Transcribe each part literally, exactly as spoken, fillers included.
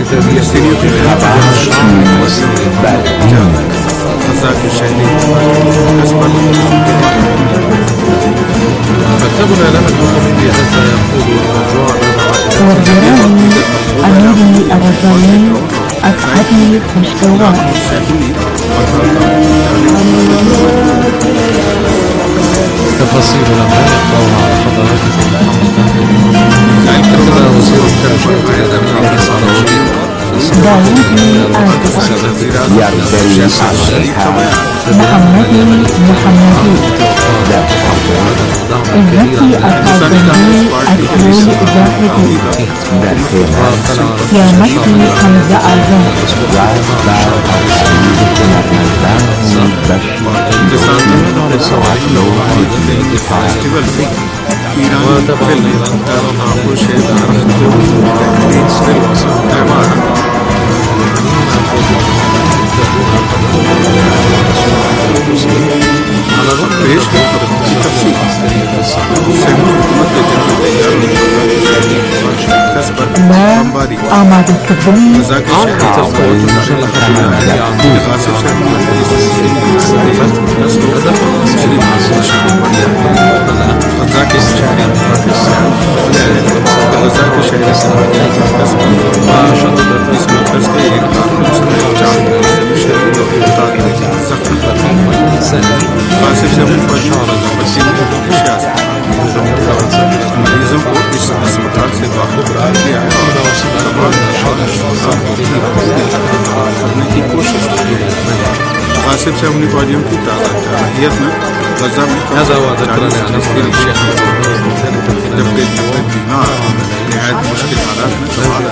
فلسطينية غزاك الشهيد أسبق مكتبنا لنا الحكومي في غزة يقول الموضوع والجيراني أميري الرجالي أسعدني مشتوى تفاصيل الأمر يقرأها على حضراتكم كتب وزير الترجمة داوودي يرتدي محمدي محمدي ابنتي الفاضلي أكمل زاهدي يا مكي حمزة أعظم على الرغم ايش التفصيل لا أعمد الكذبين قاسم زمین فشار زمین نشاز مریضوں کو اس اسپتال سے باہر کیا گیا ہے اور تمام کرنے کی کوشش کی ہے قاسم صاحب نے والیوں کی تاریخ میں غزہ میں هذا هو ذكرنا عن أسئلة الشيخ جبکہ بیمار نہایت مشکل حالات میں سوال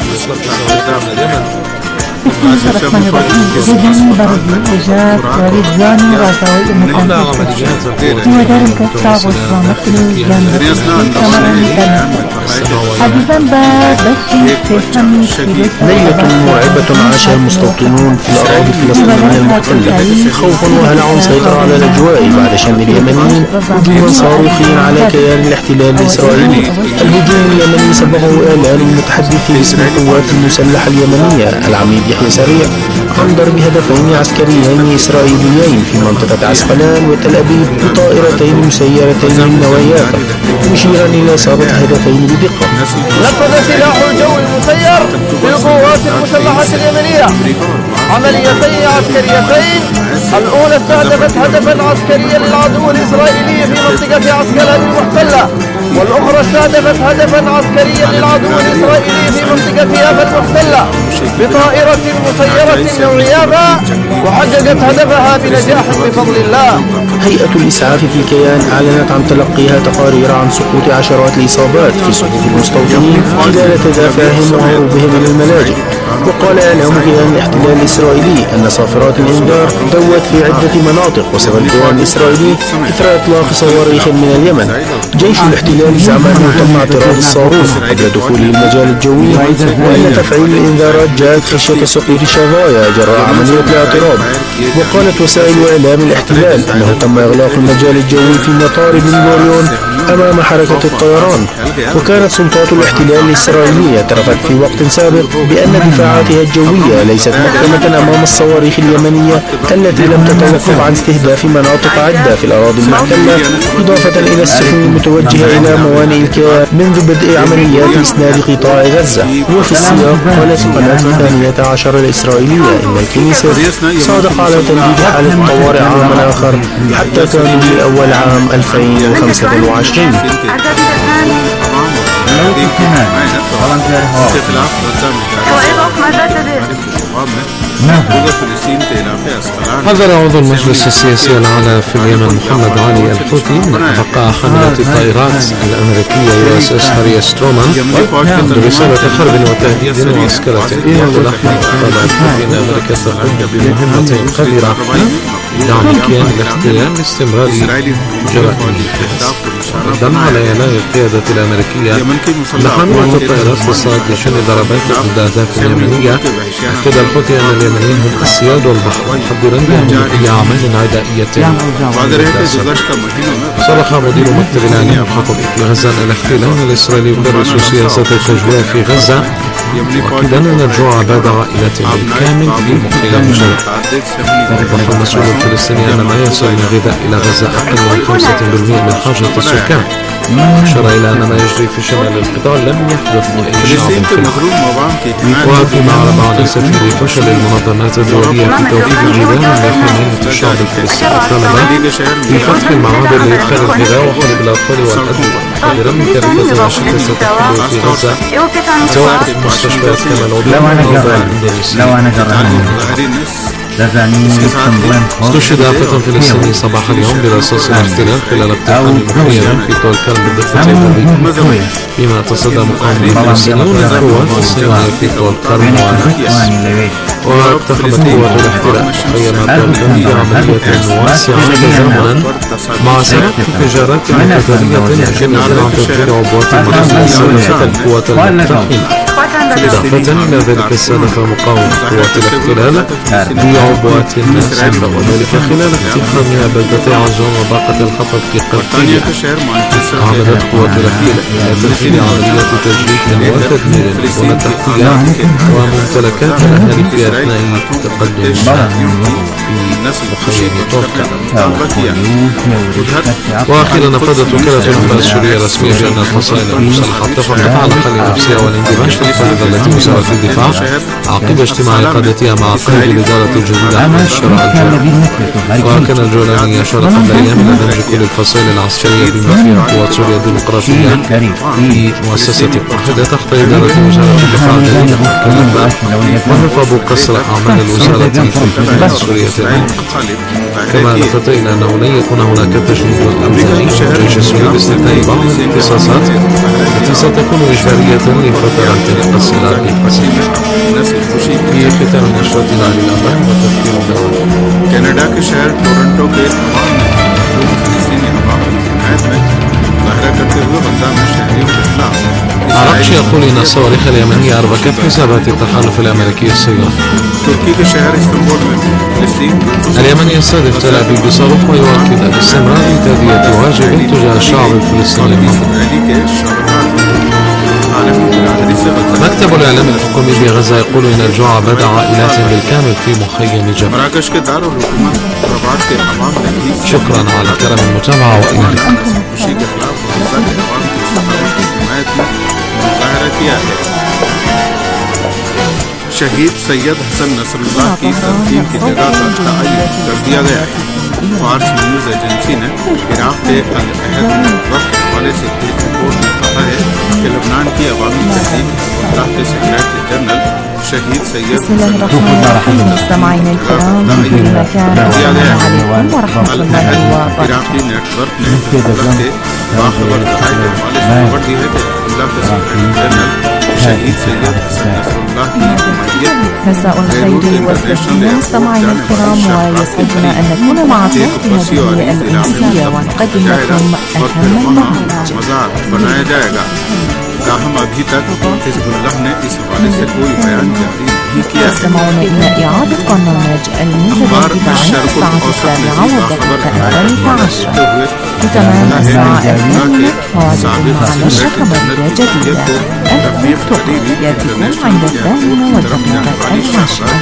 اليمن بسم الله الرحمن الرحيم. جدني برزي وجاب ورزاني رازاوي المقاومة هو دار الكتاب والصامت للجانب كمراني كلمة حديثا ببشي تفهمي ليلة مرعبة عاشها المستوطنون في الأراضي الفلسطينية المحتلة خوفا وهلع سيطر على الأجواء بعد شن اليمنيين هجوما صاروخيا على كيان الاحتلال الإسرائيلي. الهجوم اليمني سببه إعلان المتحدث باسم القوات المسلحة اليمنية العميد يحيى سريع عن ضرب هدفين عسكريين إسرائيليين في منطقة عسقلان وتل أبيب بطائرتين مسيرتين للنوايا، مشيرا إلى إصابة هدفين بدقة. نفذ سلاح الجو المسير للقوات المسلحة اليمنية عمليتين عسكريتين، الأولى استهدفت هدفا عسكريا للعدو الإسرائيلي في منطقة عسقلان المحتلة، والأخرى استهدفت هدفا عسكريا للعدو الإسرائيلي في منطقة يافا المحتلة بطائرة مسيرة نوعيافا، وحققت هدفها بنجاح بفضل الله. هيئة الإسعاف في الكيان أعلنت عن تلقيها تقارير عن سقوط عشرات الإصابات في صفوف المستوطنين خلال تدافعهم وهروبهم من الملاجئ. وقال إعلام كيان الاحتلال الإسرائيلي أن صافرات الإنذار دوت في عدة مناطق وسبب الكيان الإسرائيلي إثر إطلاق صواريخ من اليمن. جيش الاحتلال زعم أنه تم اعتراض الصاروخ قبل دخوله المجال الجوي، وأن تفعيل الإنذارات جاءت خشية سقوط شظايا جراء عملية الاعتراض. وقالت وسائل إعلام الاحتلال أنه تم إغلاق المجال الجوي في مطار بن غوريون أمام حركة الطيران. وكانت سلطات الاحتلال الإسرائيلية اعترفت في وقت سابق بأن دفاعاتها الجوية ليست محكمة أمام الصواريخ اليمنية التي لم تتوقف عن استهداف مناطق عدة في الأراضي المحتلة، إضافة إلى السفن المتوجهة إلى موانئ الكيان منذ بدء عمليات إسناد قطاع غزة. وفي السياق قالت القناة الثانية عشر الإسرائيلية إن الكنيسة صادق على تمديد حالة طوارئ عاما آخر حتى كانون الأول عام ألفين وخمسة وعشرين. حذر عضو المجلس السياسي الأعلى في اليمن محمد علي الحوثي من أبقاء حاملة الطائرات الأمريكية يو اس اس هاري سترومان برسالة حرب وتهديد وعسكرة. وقال الحوثي أن أمريكا تقوم بمهمة قذرة دعم كيان الاحتلال لاستمرار جرائمه. ردا على إعلان القيادة الأمريكية بحملة الطائرات الصاد لشن ضربات ضد الأهداف اليمنية أكد الحوثي أن اليمنيين هم السياد والبحر محضرا لهم أي أعمال عدائية. صرح مدير مكتب الإعلام الحكومي في غزة أن الاحتلال الإسرائيلي يكرس سياسة التجويع في غزة، مؤكدا أن الجوع باد عائلات بالكامل في مخيم جنين. وضح المسؤول الفلسطيني أن ما يصل من غذاء إلى غزة أقل من خمسة بالمئة من حاجة السكان. أشار إلى أن ما يجري في شمال القطاع لم يحدث لأي شعب في العالم. وفيما أعرب عن سفير فشل المنظمات الدولية في توفير جدار لحماية الشعب الفلسطيني الطلبة في فتح المعابر لإدخال الغذاء وحلب الأطفال والأدوية، محذرا من كارثة العشية ستحدث في غزة توقف مستشفيات كما العضوية استشهد فتى فلسطيني صباح اليوم برصاص الاحتلال خلال اقتحام مخيم في طول كرم بالضفة الغربية، فيما تصدى مقاومة الفلسطينيون للقوات الصهيونية في طول كرم واقتحمت قوات الاحتلال مخيمات طول كرم بعملية واسعة تزامنا مع سبق انفجارات قتالية جنت عن تفجير عبوات المدرسة القوات المقتحمة. إضافة إلى ذلك استهدف مقاومة قوات الاحتلال بعبوات ناسفة، وذلك خلال اقتحامها بلدتي عجون وباقة الخطر في قرطية. عملت قوات الاحتلال إلى تنفيذ عمليات تجريح وتدمير دون احتلال وممتلكات الأهالي في أثناء تقدم في مخيم طوكا. وأخيرا أفادت وكالة الأنباء السورية الرسمية بأن الفصائل المسلحة اتفقت على حل نفسها والاندماج في القاعدة التي وزارة الدفاع عقب اجتماع قادتها مع قائد الإدارة الجديدة أحمد الشرع الجولاني. وكان الجولاني أشار قبل أيام إلى دمج كل الفصائل العسكرية بما فيها قوات سوريا الديمقراطية في مؤسسة واحدة تحت إدارة وزارة الدفاع الجديدة مكلفة، ورفضوا قصر أعمال الوزارة في الجبهة السورية العمق. كما لفت إلى أنه لن يكون هناك تجنيد أمني للجيش السوري باستثناء بعض الاختصاصات التي ستكون إجبارية لفترات قصيرة بالقصير. في ختام نشرتنا للأخبار وتذكير الدوام. कनाडा के शहर टोरंटो के तमाम फलस्तीनी अवाम की हिमायत में मुजाहरा करते हुए गजा में शहरियों के खिलाफ عرقش يقول إن الصواريخ اليمنية أربكت حسابات التحالف الأمريكي الصهيوني. تركي के शहर इस्तांबुल में فلسطين اليمن يستهدف تل أبيب بصاروخ ويؤكد باستمرار تأدية واجب تجاه الشعب الفلسطيني المظلوم. مكتب الإعلام الحكومي في غزة يقول إن الجوع باد عائلات بالكامل في مخيم جبل. شكرا على كرم المتابعة وإلى اللقاء. शहीद सैयद हसन नसरुल्लाह की तंजीम की जगह पर तयन कर दिया गया है। फार्स न्यूज एजेंसी ने इराक के अल अहद नेटवर्क के हवाले से एक रिपोर्ट में कहा है कि लबनान की अवामी तहरीक हिज़्बुल्लाह के सेक्रेटरी जनरल शहीद सैयद بسم الله الرحمن الرحيم. مستمعينا الكرام في كل مكان السلام عليكم ورحمة الله وبركاته. इराकी नेटवर्क ने हिज़्बुल्लाह के बाखबर ज़राए के हवाले से खबर दी है कि हिज़्बुल्लाह के सेक्रेटरी जनरल शहीद सैयद हसन नसरुल्लाह की مساء الخير والسلام مستمعينا الكرام، ويسعدنا أن نكون معكم في هذه الأمسية ونقدم لكم أهم المعلومات. बनाया जाएगा। ताहम अभी तक हिज़्बुल्लाह ने इस हवाले से कोई बयान जारी नहीं किया है। تستمعون إلى إعادة برنامج الموجز الإذاعي الساعة السابعة والدقيقة الثالثة عشرة بتمام الساعة الثانية، موعدكم مع نشرة خبرية جديدة الدكتور يأتيكم عند الثامنة والدقيقة العاشرة.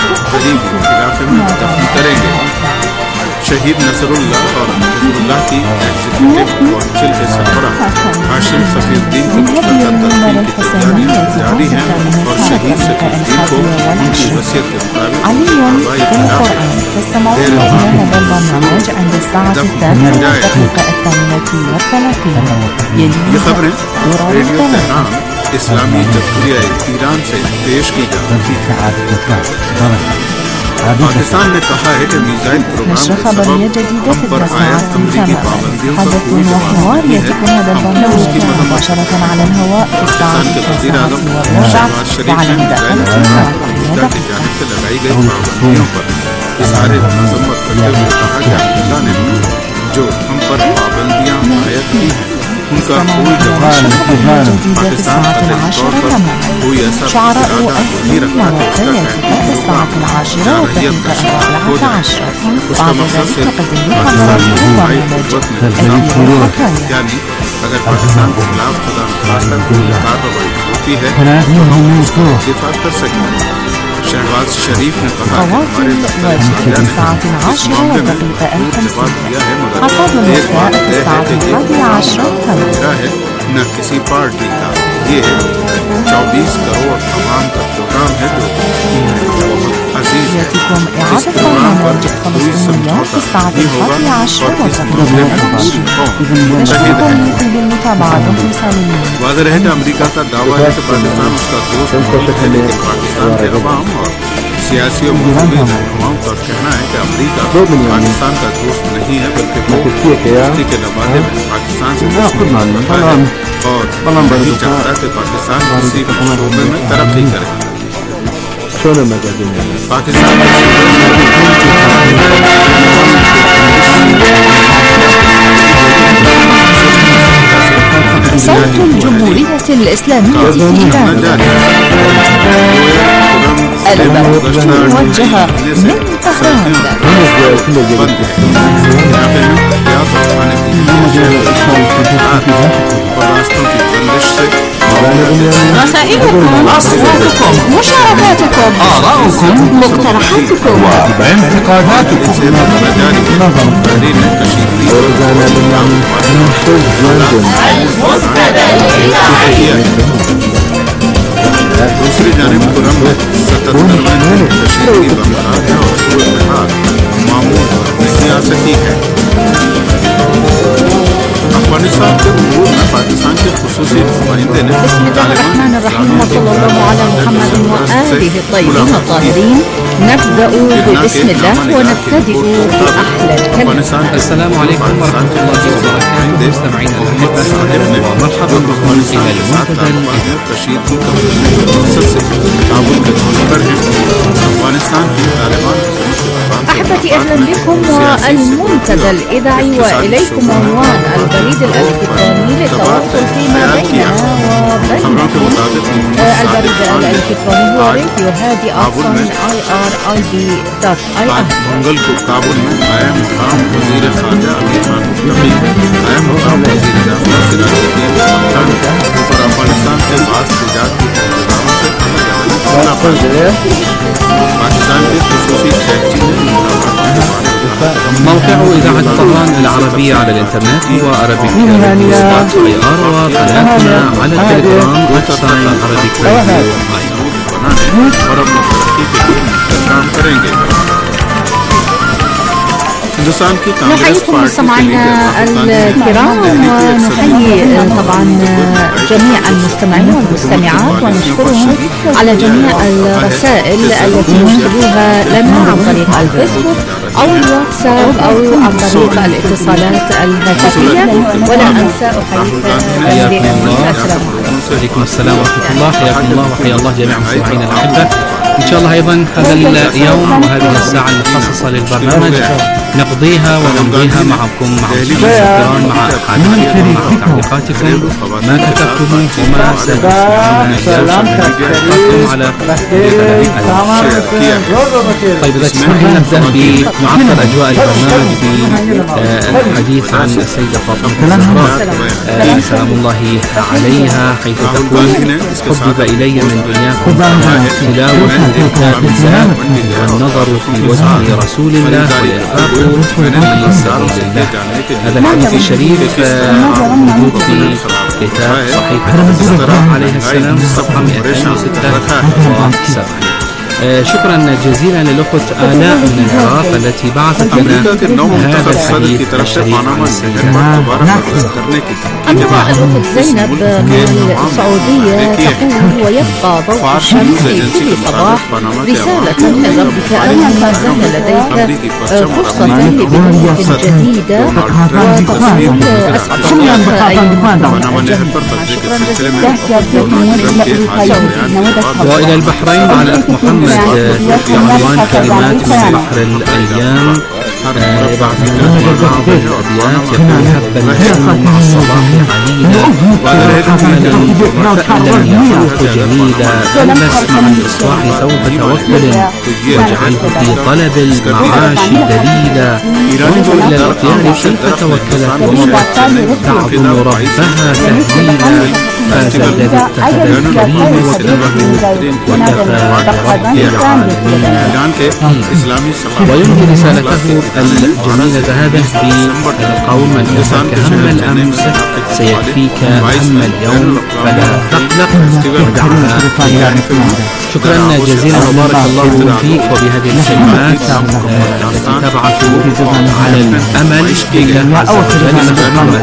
शहीद नसरुल्लाह और हिज़्बुल्लाह की एग्जीक्यूटिव काउंसिल के सरबराह हाशिम सफीउद्दीन की मुस्तकिल तदफीन की तैयारियां जारी हैं और शहीद सफीउद्दीन को उनकी वसीयत के मुताबिक تستمعون إلى هذا البرنامج عند الساعة الثامنة والدقيقة الثامنة والثلاثين. ये खबरें रेडियो तेहरान इस्लामी जमहूरिया ईरान से पेश की जा रही हैं। पाकिस्तान ने कहा है कि मिसाइल نشرة خبرية جديدة في الساعة الثامنة. حدث وحوار يتم هذا البرنامج مباشرة على الهواء في الساعة التاسعة والربع وعلى مدى जो हम पर पाबंदियां आयत की हैं उनका कोई जवाब नहीं। पाकिस्तान कतई तौर पर कोई ऐसा شعراء इरादा नहीं रखता है الساعة العاشرة والدقيقة أربعة عشر. उसका بعد मकसद ذلك सिर्फ تقديم पाकिस्तान की برنامج दिफाई कुव्वत में البرنامج इजाफा الحكاية. यानी अगर पाकिस्तान के खिलाफ खुदा खासा कोई कार्रवाई होती है तो हम उसका दिफा कर सकेंगे। शहबाज शरीफ ने कहा कि हमारे दफ्तर साझा ने इस मामले में दूर जवाब दिया है, मगर एक बात तय है कि ये मेरा है न किसी पार्टी का। ये चौबीस करोड़ आवाम का प्रोग्राम है जो बहुत अजीज है। يأتيكم इस إعادة प्रोग्राम पर برنامج कोई فلسطينيات في समझौता الساعة नहीं होगा الحادية عشر और इस وتقديم मामले में برنامج. पूरी कौम मुतहद نشكركم है। لطيب المتابعة دمتم سالمين. वाज़ेह है कि अमेरिका का दावा है कि पाकिस्तान उसका दोस्त नहीं है, लेकिन पाकिस्तान के अवाम और सियासी और मजहबी रहनुमाओं का कहना है कि अमेरिका पाकिस्तान का दोस्त नहीं है, बल्कि वो दोस्ती के नवादे में पाकिस्तान से दुश्मनी रखता है और नहीं चाहता कि पाकिस्तान किसी भी शोबे में तरक्की करे। पाकिस्तान صوت الجمهورية الإسلامية في إيران. البرامج الموجهة من طهران. رسائلكم، أصواتكم، مشاركاتكم، آراؤكم، مقترحاتكم وانتقاداتكم. दूसरी जानिब खुरम में सतहत्तरवें तशरीफी बरकरार है और सूरत हाल मामूल नहीं आ सकी है। अफगानिस्तान के उमूर में पाकिस्तान के खुसूसी नुमाइंदे ने بسم الله الرحمن الرحيم وصلى الله على محمد وآله الطيبين الطاهرين. نبدأ بسم الله ونبتدئ بأحلى الكلام. السلام عليكم ورحمة الله وبركاته مستمعينا الأحبة ومرحبا بكم إلى المنتدى أحبتي أهلا بكم والمنتدى الإذاعي وإليكم عنوان البريد الإلكتروني للتواصل فيما بيننا وبينكم. البريد الإلكتروني هو راديو هادي آفون آي آر آي بي دوت آي آر. मंगल को काबुल में आया मुकाम वजीर खारजा अमीर खान मुस्तफी आया मुकाम वजीर दाखिला सिराजुद्दीन खान ऊपर अफगानिस्तान के बाद सिजात की इंतजामों से पाकिस्तान के खुसूसी taxi موقع إذاعة طهران العربية على الإنترنت هو Arabic Radio دوت آي آر وقناتنا على التليجرام ويب سايت Arabic Radio آي آر. और अपनी तरक्की के लिए मिलकर काम करेंगे। हिंदुस्तान की कांग्रेस نحييكم पार्टी مستمعينا الكرام ونحيي طبعا جميع المستمعين والمستمعات ونشكرهم على جميع الرسائل التي يرسلوها لنا عن طريق الفيسبوك أو الواتساب أو عن طريق الاتصالات الهاتفية. ولا أنسى أحييك السلام عليكم السلام ورحمة الله. حياكم الله وحيا الله جميع مستمعينا الأحبة. إن شاء الله أيضا هذا اليوم وهذه الساعة المخصصة للبرنامج نقضيها ونمضيها معكم مع الكرام مع أحاديثكم مع تعليقاتكم ما كتبتموه وما سألتم على طيب إذا تسمح لي نبدأ بمعطر أجواء البرنامج بالحديث عن السيدة فاطمة الزهراء سلام الله عليها، حيث تقول حبب إلي من دنياكم تلاوة كتاب الله والنظر في وجه رسول الله والإنفاق في سبيل الله. هذا الحديث الشريف موجود في كتاب صحيفة الزهراء عليها السلام صفحة مئتين وستة وسبعة. شكرا جزيلا للأخت آلاء من العراق التي بعثت لنا هذا الحديث الشريف عن السيدة. أما الأخت زينب من السعودية تقول ويبقى ضوء الشمس في كل صباح رسالة من ربك أن ما زال لديك فرصة لبداية جديدة وتقول أسعد الله أيها وإلى البحرين على محمد في عنوان كلمات من بحر الأيام بعض الأبيات يقول هب الهم مع الصباح عليلا وفألا يفوق جليلا فالبس مع الإصلاح ثوب توكل واجعله في طلب المعاش دليلا وانظر إلى الأطيار كيف توكلت ومشت تعظم ربها تهليلا فاز الذي اتخذ الكريم وكتبه وكفى برب العالمين. وينهي رسالته الجميلة هذه بقول من كفاك هم الأمس سيكفيك هم اليوم فلا تقلق ودعنا قيام. شكرا جزيلا وبارك الله فيك وبهذه الكلمات التي تبعث على الأمل بك عز وجل.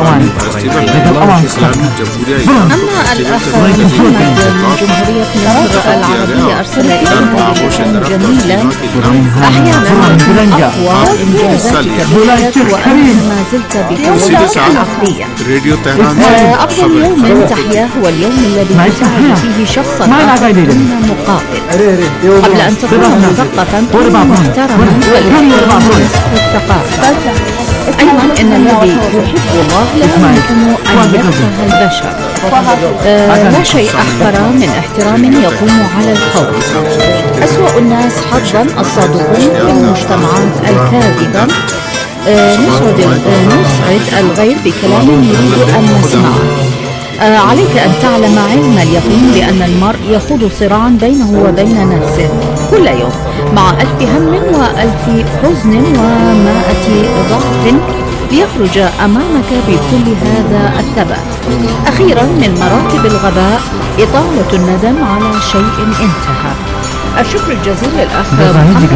أما الأخ محمد من جمهورية مصر العربية أرسل إلينا جميلا أحيانا أقوى إنجازاتك كبيرة وأنت ما زلت بقوتك العقلية. أفضل يوم تحياه هو اليوم الذي تساعد فيه شخصا دون مقابل. قبل أن تكون مثقفا كن محترما والاحترام والثقافة. أيضا إن الذي يحب الله لا يمكن أن يكره البشر. آه لا شيء أحقر من احترام يقوم على القول. أسوأ الناس حظا الصادقون في المجتمعات الكاذبة. آه نسعد, آه نسعد الغير بكلام يريد أن نسمعه. آه عليك أن تعلم علم اليقين بأن المرء يخوض صراعا بينه وبين نفسه كل يوم مع ألف هم وألف حزن ومائة ضغط ليخرج أمامك بكل هذا الثبات. أخيرا من مراتب الغباء إطالة الندم على شيء انتهى. الشكر الجزيل للأخ محمد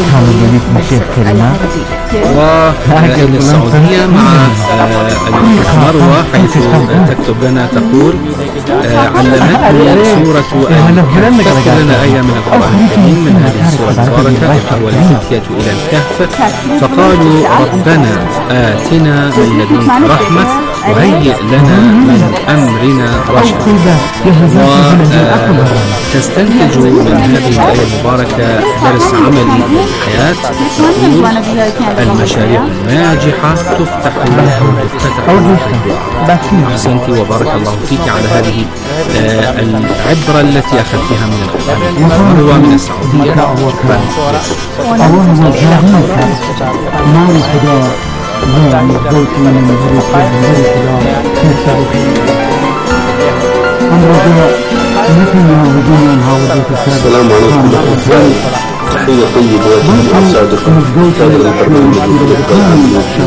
وإلى السعودية مع مروة حيث تكتب لنا تقول علمتني سورة الكهف. تذكر لنا آية من القرآن الكريم من هذه السورة المباركة. تحول الفتية إلى الكهف فقالوا ربنا آتنا من لدنك رحمة وهيئ لنا من أمرنا رشدا. وتستنتج من هذه الآية المباركة درس عملي للحياة. المشاريع الناجحة تفتح أو تفتتح بالدعاء. أحسنت وبارك الله فيك على هذه العبرة التي أخذتها من القرآن. هو من السعودية. السلام عليكم أحبائي، تحية طيبة وأسعدكم هذا البرنامج المتقدم في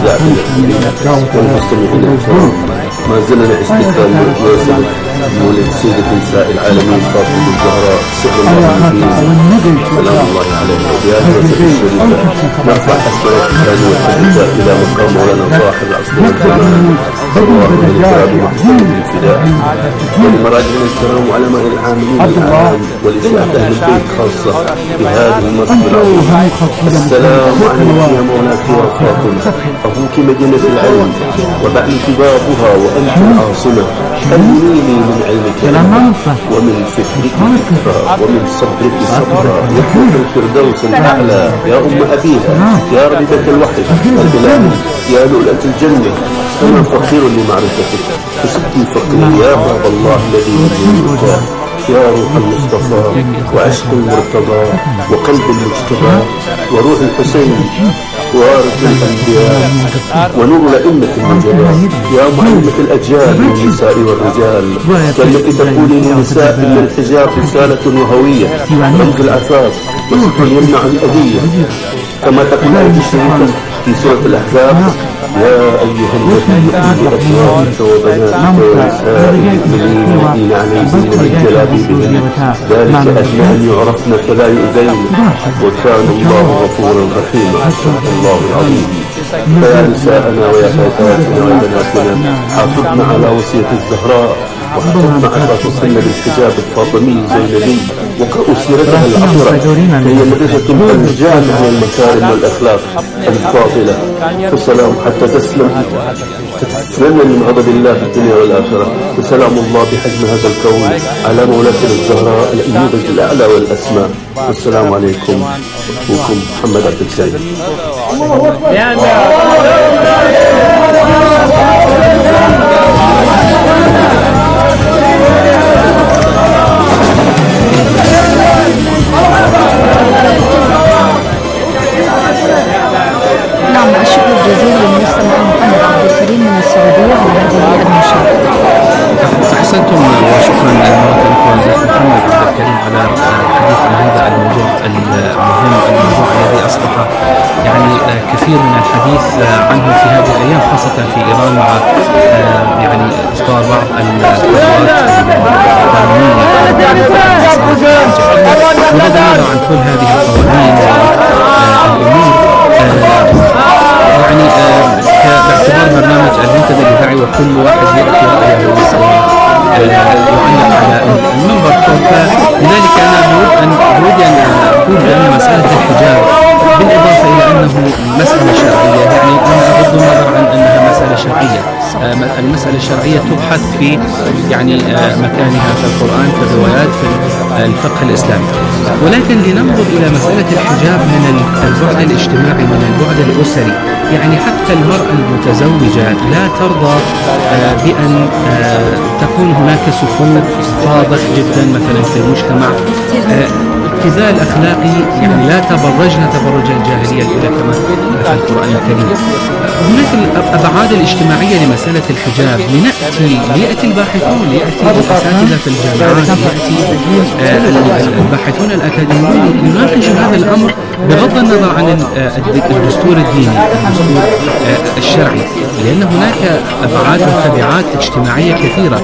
إذاعة والمستمعين الكرام. ما زلنا استكمال مناسبة مولد سيدة نساء العالمين فاطمة الزهراء سر الله العظيم سلام الله عليها. بهذه الوسيلة الشريفة نرفع أسماء الثانية والثالثة إلى مقام مولانا صاحب العصر والزمان الله الكرام ومحمد الفداء، ولمراجعنا الكرام وعلماء العاملين العام ولإسعاد أهل البيت خاصة بهذه المناسبة العظيمة. السلام عليك يا مولاتي يا فاطمة، أبوك مدينة العلم وبعلك بابها وأنت العاصمة. ألميني من علمك ومن فكرك فكرة ومن صبرك صبرا وحب الفردوس الأعلى يا أم أبيها يا ربيبة الوحي الإلهي يا لؤلؤة الجنة. أنا فقير لمعرفتك فسدي فقري يا باب الله الذي يجيبك يا روح المصطفى وعشق المرتضى وقلب المجتبى وروح الحسين وارث الأنبياء ونور أئمة النجلاء يا معلمة الأجيال من النساء والرجال. كأنك تقولي للنساء إن الحجاب رسالة وهوية رمز العفاف وستر يمنع الأذية، كما تقول آية الشريفة في سورة الأحزاب يا أيها النبي بأزواجك وبناتك ونساء المؤمنين يدين عليهن من جلابيبهن ذلك أدنى أن يعرفن فلا يؤذين وكان الله غفورا رحيما. الله العظيم. فيا نساءنا ويا فتاتنا وبناتنا حافظن على وصية الزهراء وحفظن عفافتهن بالحجاب الفاطمي الزينبي وقرأوا سيرتها العطرة فهي مدرسة الجامعة للمكارم والأخلاق الفاضلة. والسلام حتى تسلم تتفنن من غضب الله في الدنيا والآخرة. وسلام الله بحجم هذا الكون على مولاتنا الزهراء النموذج الأعلى والأسمى. والسلام عليكم، أخوكم محمد عبد الكريم. نعم، الشكر الجزيل للمستمع محمد عبد الكريم من السعودية على هذه المشاركة. أحسنتم وشكرا مرة أخرى للأخ محمد عبد الكريم على الحديث عن هذا الموضوع المهم، الموضوع الذي أصبح يعني كثير من الحديث عنه في هذه الأيام، خاصة في إيران مع يعني إصدار بعض القرارات القانونية. بغض النظر عن كل هذه القوانين والأمور، يعني باعتبار برنامج المنتدى الإذاعي وكل واحد يأتي رأيه ويعلق على المنبر، فلذلك أنا بود أن بودي أن أقول بأن مسألة الحجاب بالإضافة إلى أنه مسألة شرعية، يعني أنا أغض النظر عن أنها مسألة شرعية. المسألة الشرعية تبحث في يعني مكانها في القرآن، في الروايات، في الفقه الإسلامي، ولكن لننظر إلى مسألة الحجاب من البعد الاجتماعي، من البعد الأسري. يعني حتى المرأة المتزوجة لا ترضى بأن تكون هناك صفوف فاضح جدا مثلا في المجتمع، ابتذال أخلاقي، يعني لا تبرجن تبرج الجاهلية الأولى كما في القرآن الكريم. هناك الأبعاد الاجتماعية لمسألة الحجاب، لنأتي ليأتي الباحثون، ليأتي الأساتذة في الجامعات، ليأتي الباحثون الأكاديميون يناقشوا هذا الأمر بغض النظر عن الدستور الديني، الدستور الشرعي، لأن هناك أبعاد وتبعات اجتماعية كثيرة.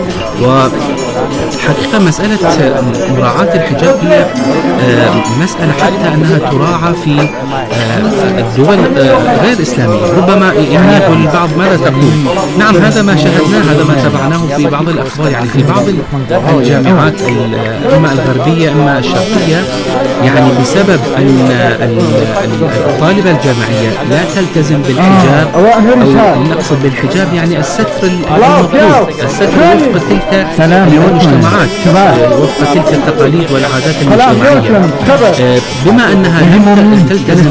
وحقيقة مسألة مراعاة الحجاب هي مسألة حتى أنها تراعى في الدول غير الإسلامية. ربما يعني يقول البعض ماذا تقول؟ نعم، هذا ما شاهدناه، هذا ما تابعناه في بعض الأخبار. يعني في بعض الجامعات إما الغربية إما الشرقية، يعني بسبب أن الطالبة الجامعية لا تلتزم بالحجاب، أو نقصد بالحجاب يعني الستر المطلوب، الستر وفق تلك المجتمعات، وفق تلك التقاليد والعادات المجتمعية، بما أنها لم تلتزم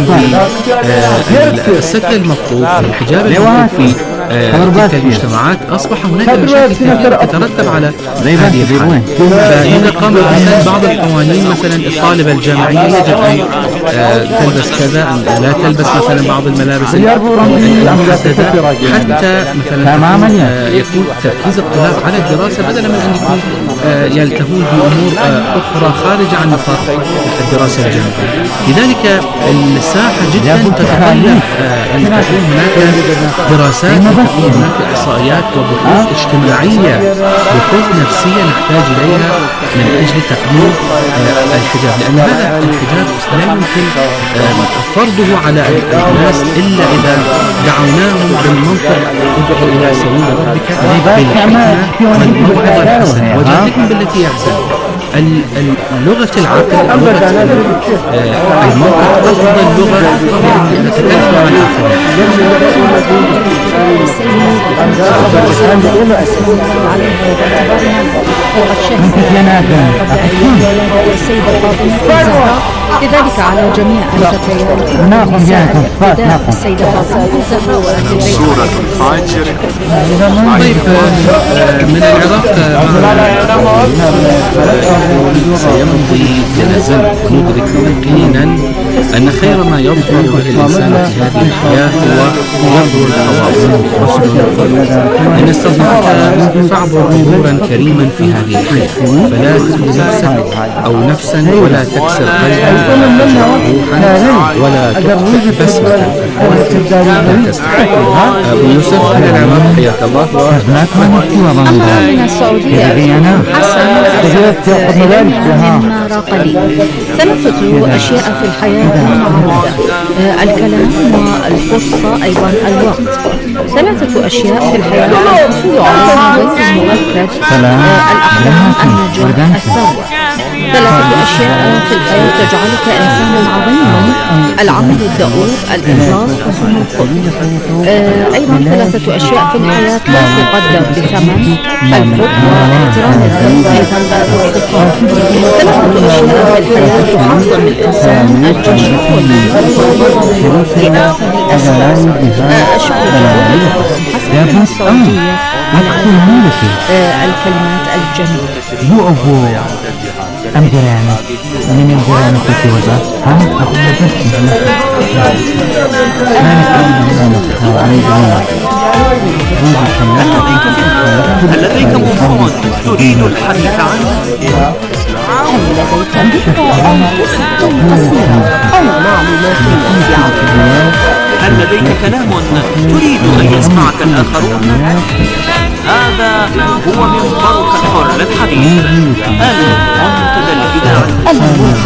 بالستر المطلوب، الحجاب المطلوب في تلك المجتمعات، أصبح هناك مشاكل كثيرة تترتب على هذه الحالة. فإذا قام بإرسال بعض القوانين، مثلا الطالبة الجامعية يجب أن تلبس كذا، أن لا تلبس مثلا بعض الملابس المحددة، حتى مثلا يكون تركيز الطلاب على الدراسة بدلا من أن يكون يلتهون بأمور أخرى خارجة عن نطاق الدراسة الجامعية. لذلك الساحة جدا تتطلب أن تكون هناك دراسات، وتكون هناك إحصائيات وبحوث اجتماعية، بحوث نفسية نحتاج إليها من أجل تقديم الحجاب، لأن هذا الحجاب لا يمكن فرضه على الناس إلا إذا دعوناهم بالمنطق ادعوا إلى سبيل ربك بالحكمة والموعظة الحسنة وجادلهم بالتي هي أحسن. اللغة العقل، لغة المنطق أفضل لغة لأن نتكلم عن لذلك على جميع الفتيات فداء السيدة فاطمة الزهراء طيب، من العراق سيمضي من الزمن وندرك يقينا أن خير ما يظهر به الإنسان في هذه الحياة هو يظهر التواضع. إن استطعت فاعبر عبورا كريما في هذه الحياة، فلا تؤذي نفسك أو نفسا، ولا تكسر قلبا روحا، ولا تخطئ بسمة لا تستحقها. أبو يوسف من العراق، حياك الله. أما من السعودية حسن مما راق لي ثلاثة أشياء في الحياة معروضة: الكلام والفرصة، أيضا الوقت. ثلاثة أشياء في الحياة: الحصول على الرزق المؤكد، الأحلام، النجاح، الثروة. ثلاثة أشياء في الحياة يجعلك إنسانا عظيما: العمل الدؤوب، الإخلاص، حسن الخلق. آه أيضا ثلاثة أشياء في الحياة لا تقدر بثمن: الحب واحترام الذات، أيضا الأصدقاء. ثلاثة أشياء في الحياة تحصل للإنسان: الجنة والمال لآخر الأسباب. الشكر حسب الصوتية، الكلمات الجميلة. أم جيرانك من الجيران في وضع ها أقول هل لديك موضوع تريد الحديث عنه؟ هل لديك فكرة أو قصة قصيرة أو معلومات ممتعة؟ هل لديك كلام تريد أن يسمعك الآخرون؟ هذا هو منبرك الحر للحديث، المنتدى الإذاعي.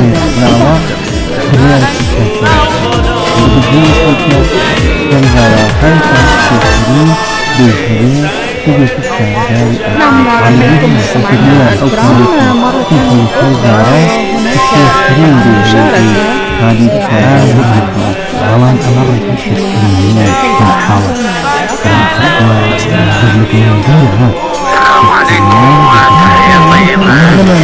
نعم، عليكم السلام الكرام مرة أخرى. هناك مشاركة هذه رسالة غلط أمر في السنين والحوار السلام عليكم وتحية طيبة.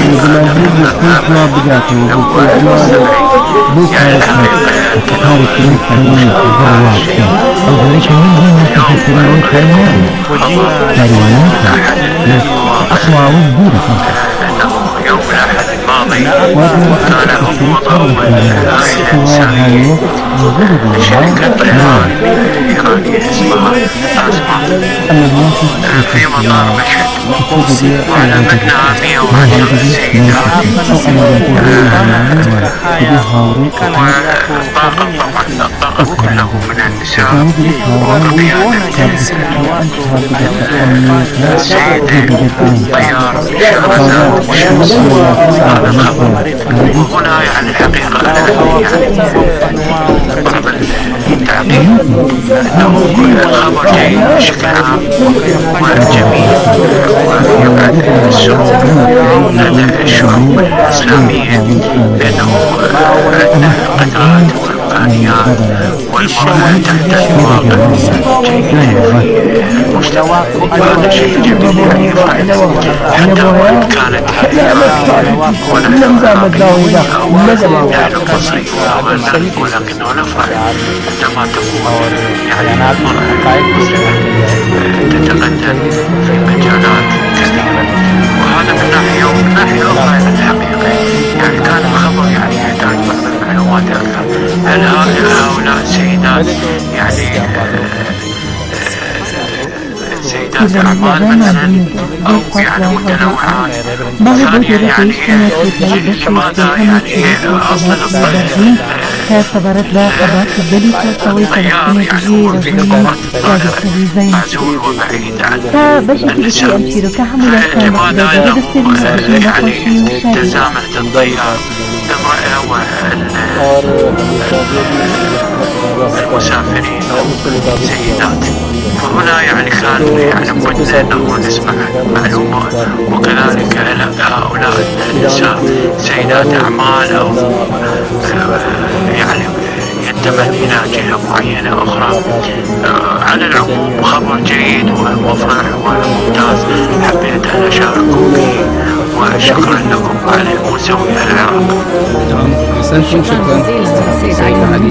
يوم الأحد الماضي كان هو أول رائد إنساني لشركة طيران إيرانية اسمها أسما في مطار مشهد، وعلى متنها مئة وعشرة سيدات، والطاقم طبعا الطاقم كله من النساء وبقيادة السيد الطيار شهرزاد وشمس. هذا الخبر، وهنا يعني الحقيقة يعني التعقيب أنه الخبر جيد بشكل عام وجميل، ويبعث السرور لدى الشعوب الإسلامية، لأنه عندنا قدرات وإمكانيات والمرأة تحتاج مواقع جيدة المجتمع، وهذا شيء جميل يعني فائدة حتى وإن كانت ونحن مصري ولكنه نفرح عندما تكون يعني المرأة تتقدم في مجالات كثيرة، وهذا من ناحية، ومن ناحية أخرى الحقيقة يعني كان الخبر يعني يحتاج بعض المعلومات أكثر. هل هؤلاء سيدات يعني سيدات أعمال مثلا أو يعني متنوعات ثانية، يعني لماذا يعني أصل الطيار يعني يكون معزول وبعيد عن النساء، لماذا أنه يعني تزامنت الطيار بالرؤية والمسافرين سيدات؟ فهنا يعني كان يعني بد أنه نسمع معلومة، وكذلك هؤلاء النساء سيدات أعمال أو يعني ينتمن إلى جهة معينة أخرى. على العموم خبر جيد ومفرح وممتاز، حبيت أن أشارككم فيه، وشكرا لكم على المساوية العراق. أحسنتم، شكرا سيد علي.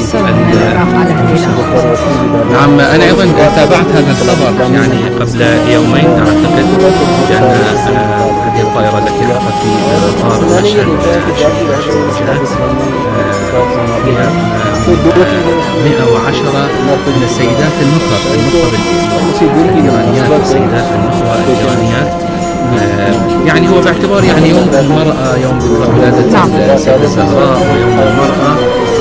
نعم، أنا أيضا تابعت هذا الخبر يعني قبل يومين أعتقد، لأن هذه الطائرة التي لقت في مطار مشهد فيها مئة وعشرة من السيدات النخب النخب الإيرانيات، السيدات النخبة الإيرانيات. يعني هو باعتبار يعني يوم المرأة، يوم ولادة السيدة الزهراء ويوم المرأة،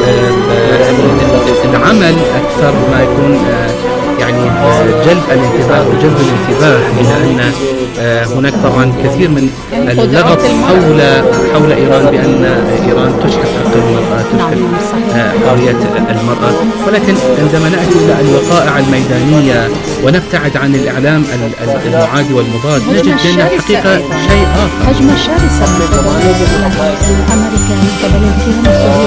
العمل أكثر ما يكون يعني جلب الانتباه وجلب الانتباه، إلى أن هناك طبعا كثير من اللغط حول حول إيران بأن إيران تجحف حق المرأة، تجحف حرية المرأة، ولكن عندما نأتي إلى الوقائع الميدانية ونبتعد عن الإعلام المعادي والمضاد نجد أن الحقيقة شيء آخر. هجمة شرسة من قبل الأمريكان من قبل الكيان السوري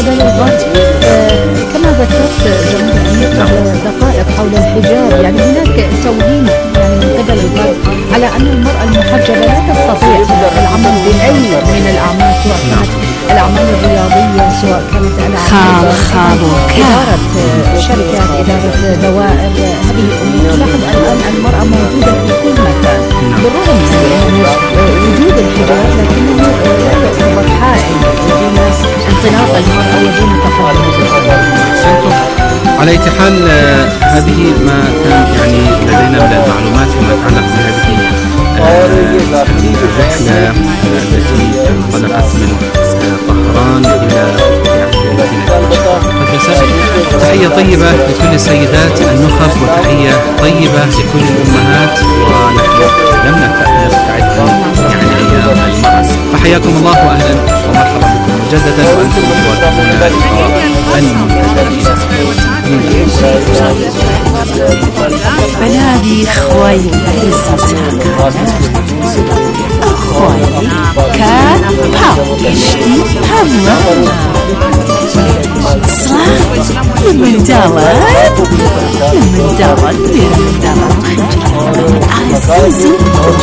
قبل الغد. كما ذكرت جميل دقائق حول الحجاب، يعني هناك توهين يعني من قبل الغد على أن المرأة المحجبة لا تستطيع العمل بأي من الأعمال، سواء كانت الأعمال الرياضية، سواء كانت الأعمال إدارة شركات، إدارة دوائر، هذه الأمور. نلاحظ الآن المرأة موجودة في كل مكان بالرغم من وجود الحجاب، لكنه لا يعتبر حائل دون انطلاق المرأة ودون تقدم. على أي حال هذه ما كان يعني لدينا من المعلومات فيما يتعلق بهذه الرحلة التي انطلقت من طهران إلى تحية طيبة لكل السيدات النخب، وتحية طيبة لكل الأمهات، ونحن لم نبتعد يعني أيام المرأة. فحياكم الله وأهلا ومرحبا بكم مجددا، وأنتم بلادي خوي أخوي كاباو يشتي هوا صلاة لمن دارت لمن دارت لمن دارت عزيزي.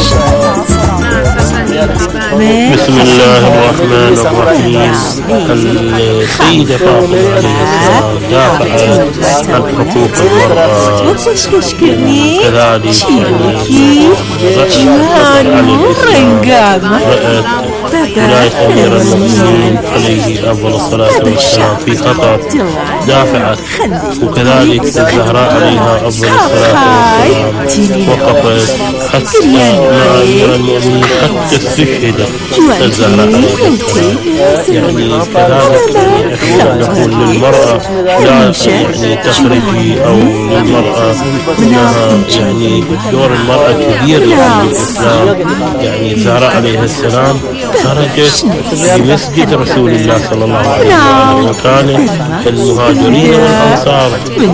بسم الله الرحمن الرحيم. السيدة فاطمة عليها السلام دافعت عن حقوق المرأة، كذلك رأت ولاية أمير المؤمنين عليه أفضل الصلاة والسلام في قطر دافعت، وكذلك الزهراء عليها أفضل الصلاة والسلام وقفت حتى مع أمير المؤمنين حتى استشهدت الزهراء عليها السلام. يعني كذلك نقول للمرأة لا يعني تخرجي، أو للمرأة إنها يعني دور المرأة كبير يعني في الإسلام. يعني الزهراء عليها السلام خرجت لمسجد رسول الله صلى الله عليه وسلم، وكانت المهاجرين والأنصار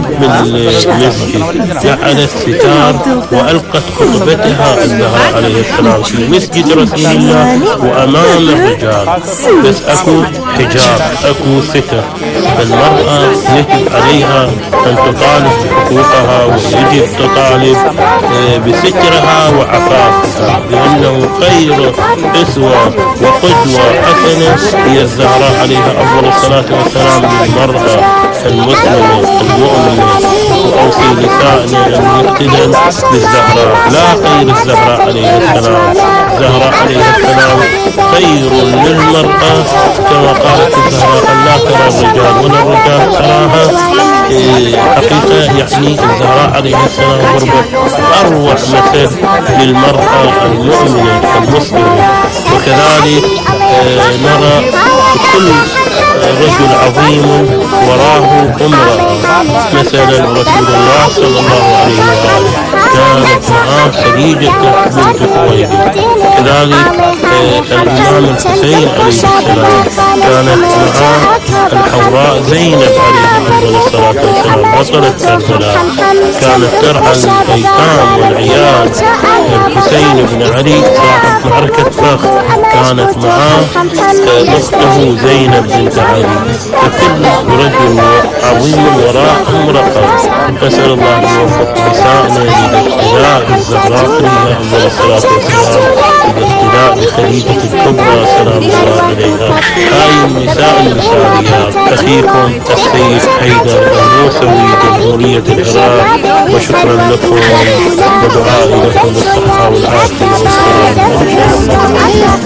بالمسجد، جعلت ستار وألقت خطبتها الزهراء عليه السلام في مسجد رسول الله وأمام الرجال، بس أكو حجاب، أكو ستر. فالمرأة يجب عليها أن تطالب بحقوقها، ويجب تطالب بسترها وعفافها، لأنه خير أسوة وقدوة حسنة هي الزهراء عليها أفضل الصلاة والسلام للمرأة المسلمة المؤمنة. وأوصي نسائنا أن يقتدن بالزهراء، لا غير الزهراء عليه السلام. الزهراء عليه السلام خير للمرأة، كما قالت الزهراء لا ترى الرجال ولا الرجال تراها. حقيقة يعني الزهراء عليه السلام ضربت أروع مثل للمرأة المؤمنة المسلمة. وكذلك نرى كل رجل عظيم وراه امرأة، مثلا رسول الله صلى الله عليه وآله كانت معاه خديجة بنت خويلد، كذلك الإمام الحسين عليه السلام كانت معاه الحوراء زينب عليها أفضل الصلاة والسلام بطلة كربلاء، كانت ترعى الأيتام والعيال. الحسين بن علي صاحب معركة فخ كانت معاه أخته زينب بنت علي. فكل رجل عظيم وراء امرأة. نسأل الله أن يوفق نسائنا للاقتداء بالزهراء عليها أفضل الصلاة والسلام، بالاقتداء بخديجة الكبرى سلام الله عليها. هاي النساء المثاليات. أخيكم السيد حيدر الموسوي جمهورية العراق، وشكرا لكم ودعائي لكم بالصحة والعافية والسلام.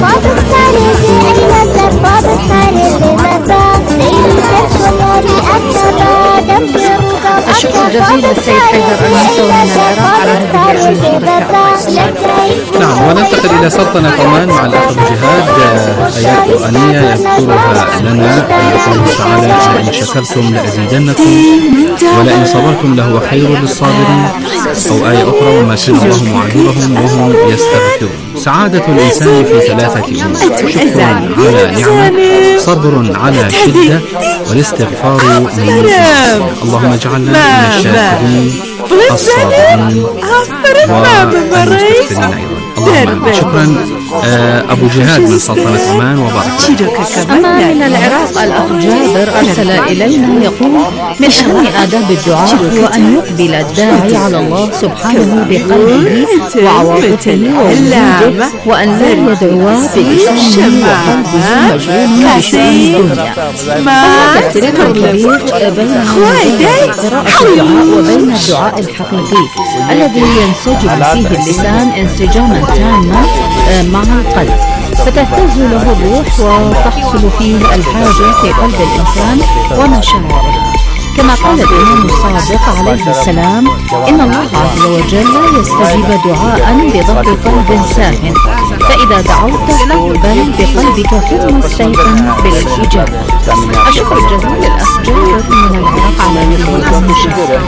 الشكر الجزيل للسيد حيدر الموسوي من العراق على هذه الجزيرة. نعم، وننتقل إلى سلطنة عمان مع الأخ جهاد. آيات قرآنية يذكرها لنا يقول تعالى: لئن شكرتم لأزيدنكم ولئن صبرتم لهو خير للصابرين. أو آية أخرى: وما كان الله معذبهم وهم يستغفرون. سعادة الإنسان في ثلاثة أمور: شكر على نعمة، صبر على شدة، والاستغفار من المعاصي. اللهم اجعلنا من الشاكرين الصابرين والمستغفرين أيضا. اللهم شكرا أبو جهاد من سلطنة عمان وبركاته. أما من العراق الأخ جابر أرسل إلينا يقول من أهم آداب الدعاء هو أن يقبل الداعي على الله سبحانه بقلبه وعواطفه ووجوده وأن لا يدعو بلسانه وقلبه مشغول بشؤون الدنيا. هناك اختلاف كبير بين قراءة الدعاء وبين الدعاء الحقيقي الذي ينسجم فيه اللسان انسجاما تاما مع القلب فتهتز له الروح وتحصل فيه الحاجة في قلب الإنسان ومشاعره، كما قال الإمام الصادق عليه السلام إن الله عز وجل يستجيب دعاء بضبط قلب ساهن، فإذا دعوت فاقبل بقلبك ثم استيقن بالإجابة. الشكر الجزيل للأخ جابر من العراق على هذه المشاهدة.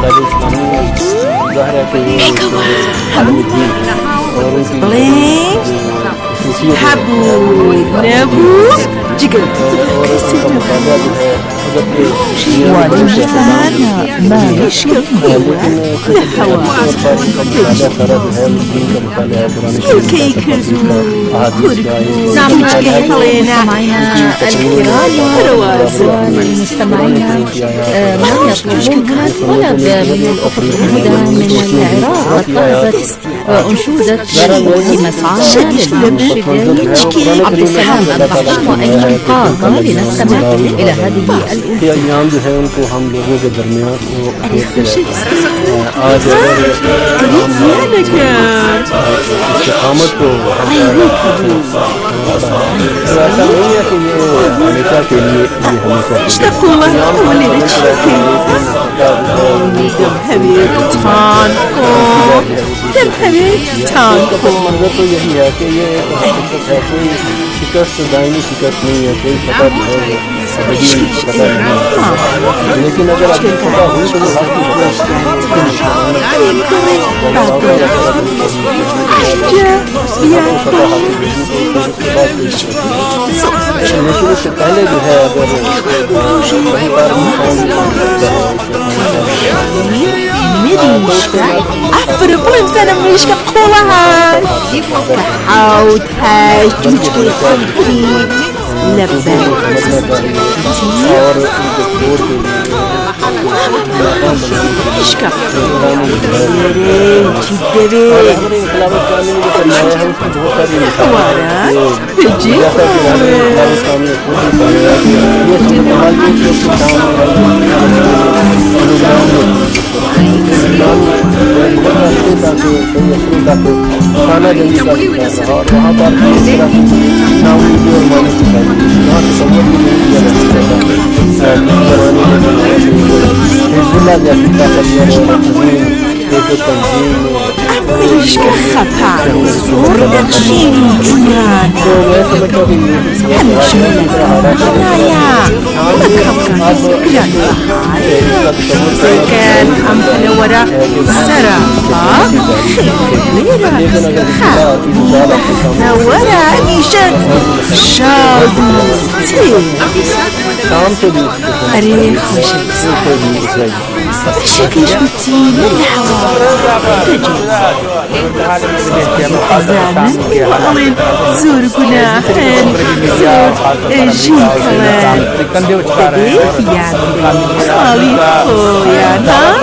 حبو نبو جيجل والإنسان ما يشكل يلكي كرزو نعم نشكي حلينا الكرام والمستمعين ما يطلبون طلب من الأخت هدى من العراق وطلبت أنشودة في مسعانا للمرشدين عبد السلام البحرين وأيمن قاضة لنستمع إلى هذه الأنشودة. أيام जो है उनको हम लोगों के दरमियान आज इस्तिकामत को ऐसा नहीं है कि ये हमेशा के लिए मंजर तो यही है कि ये कोई शिकस्त दायमी शिकस्त नहीं है, कोई सफर है लेकिन अगर आपको पता हो तो वो लेकिन उससे पहले जो है أفر بلم سنة مشكا بقولها حاوت هاش جوجكي خلقي لبا مشكا جدري خوارات بجي खाना जल्दी और वहाँ पर नाउनी और मानी वहाँ से समझ में नहीं हिजबुल्लाह जैसी ताकत مش كخطع صور دخشين جنانا همش من الدنيا مكبكا جان سيكان حمل ورا سرابا خير خاطنا ورا نيشان شادو تير أريخ وشكس شكيش بتين حزانا وأمين زور جناحين زور جيكلان تديك يعني خالي خويانا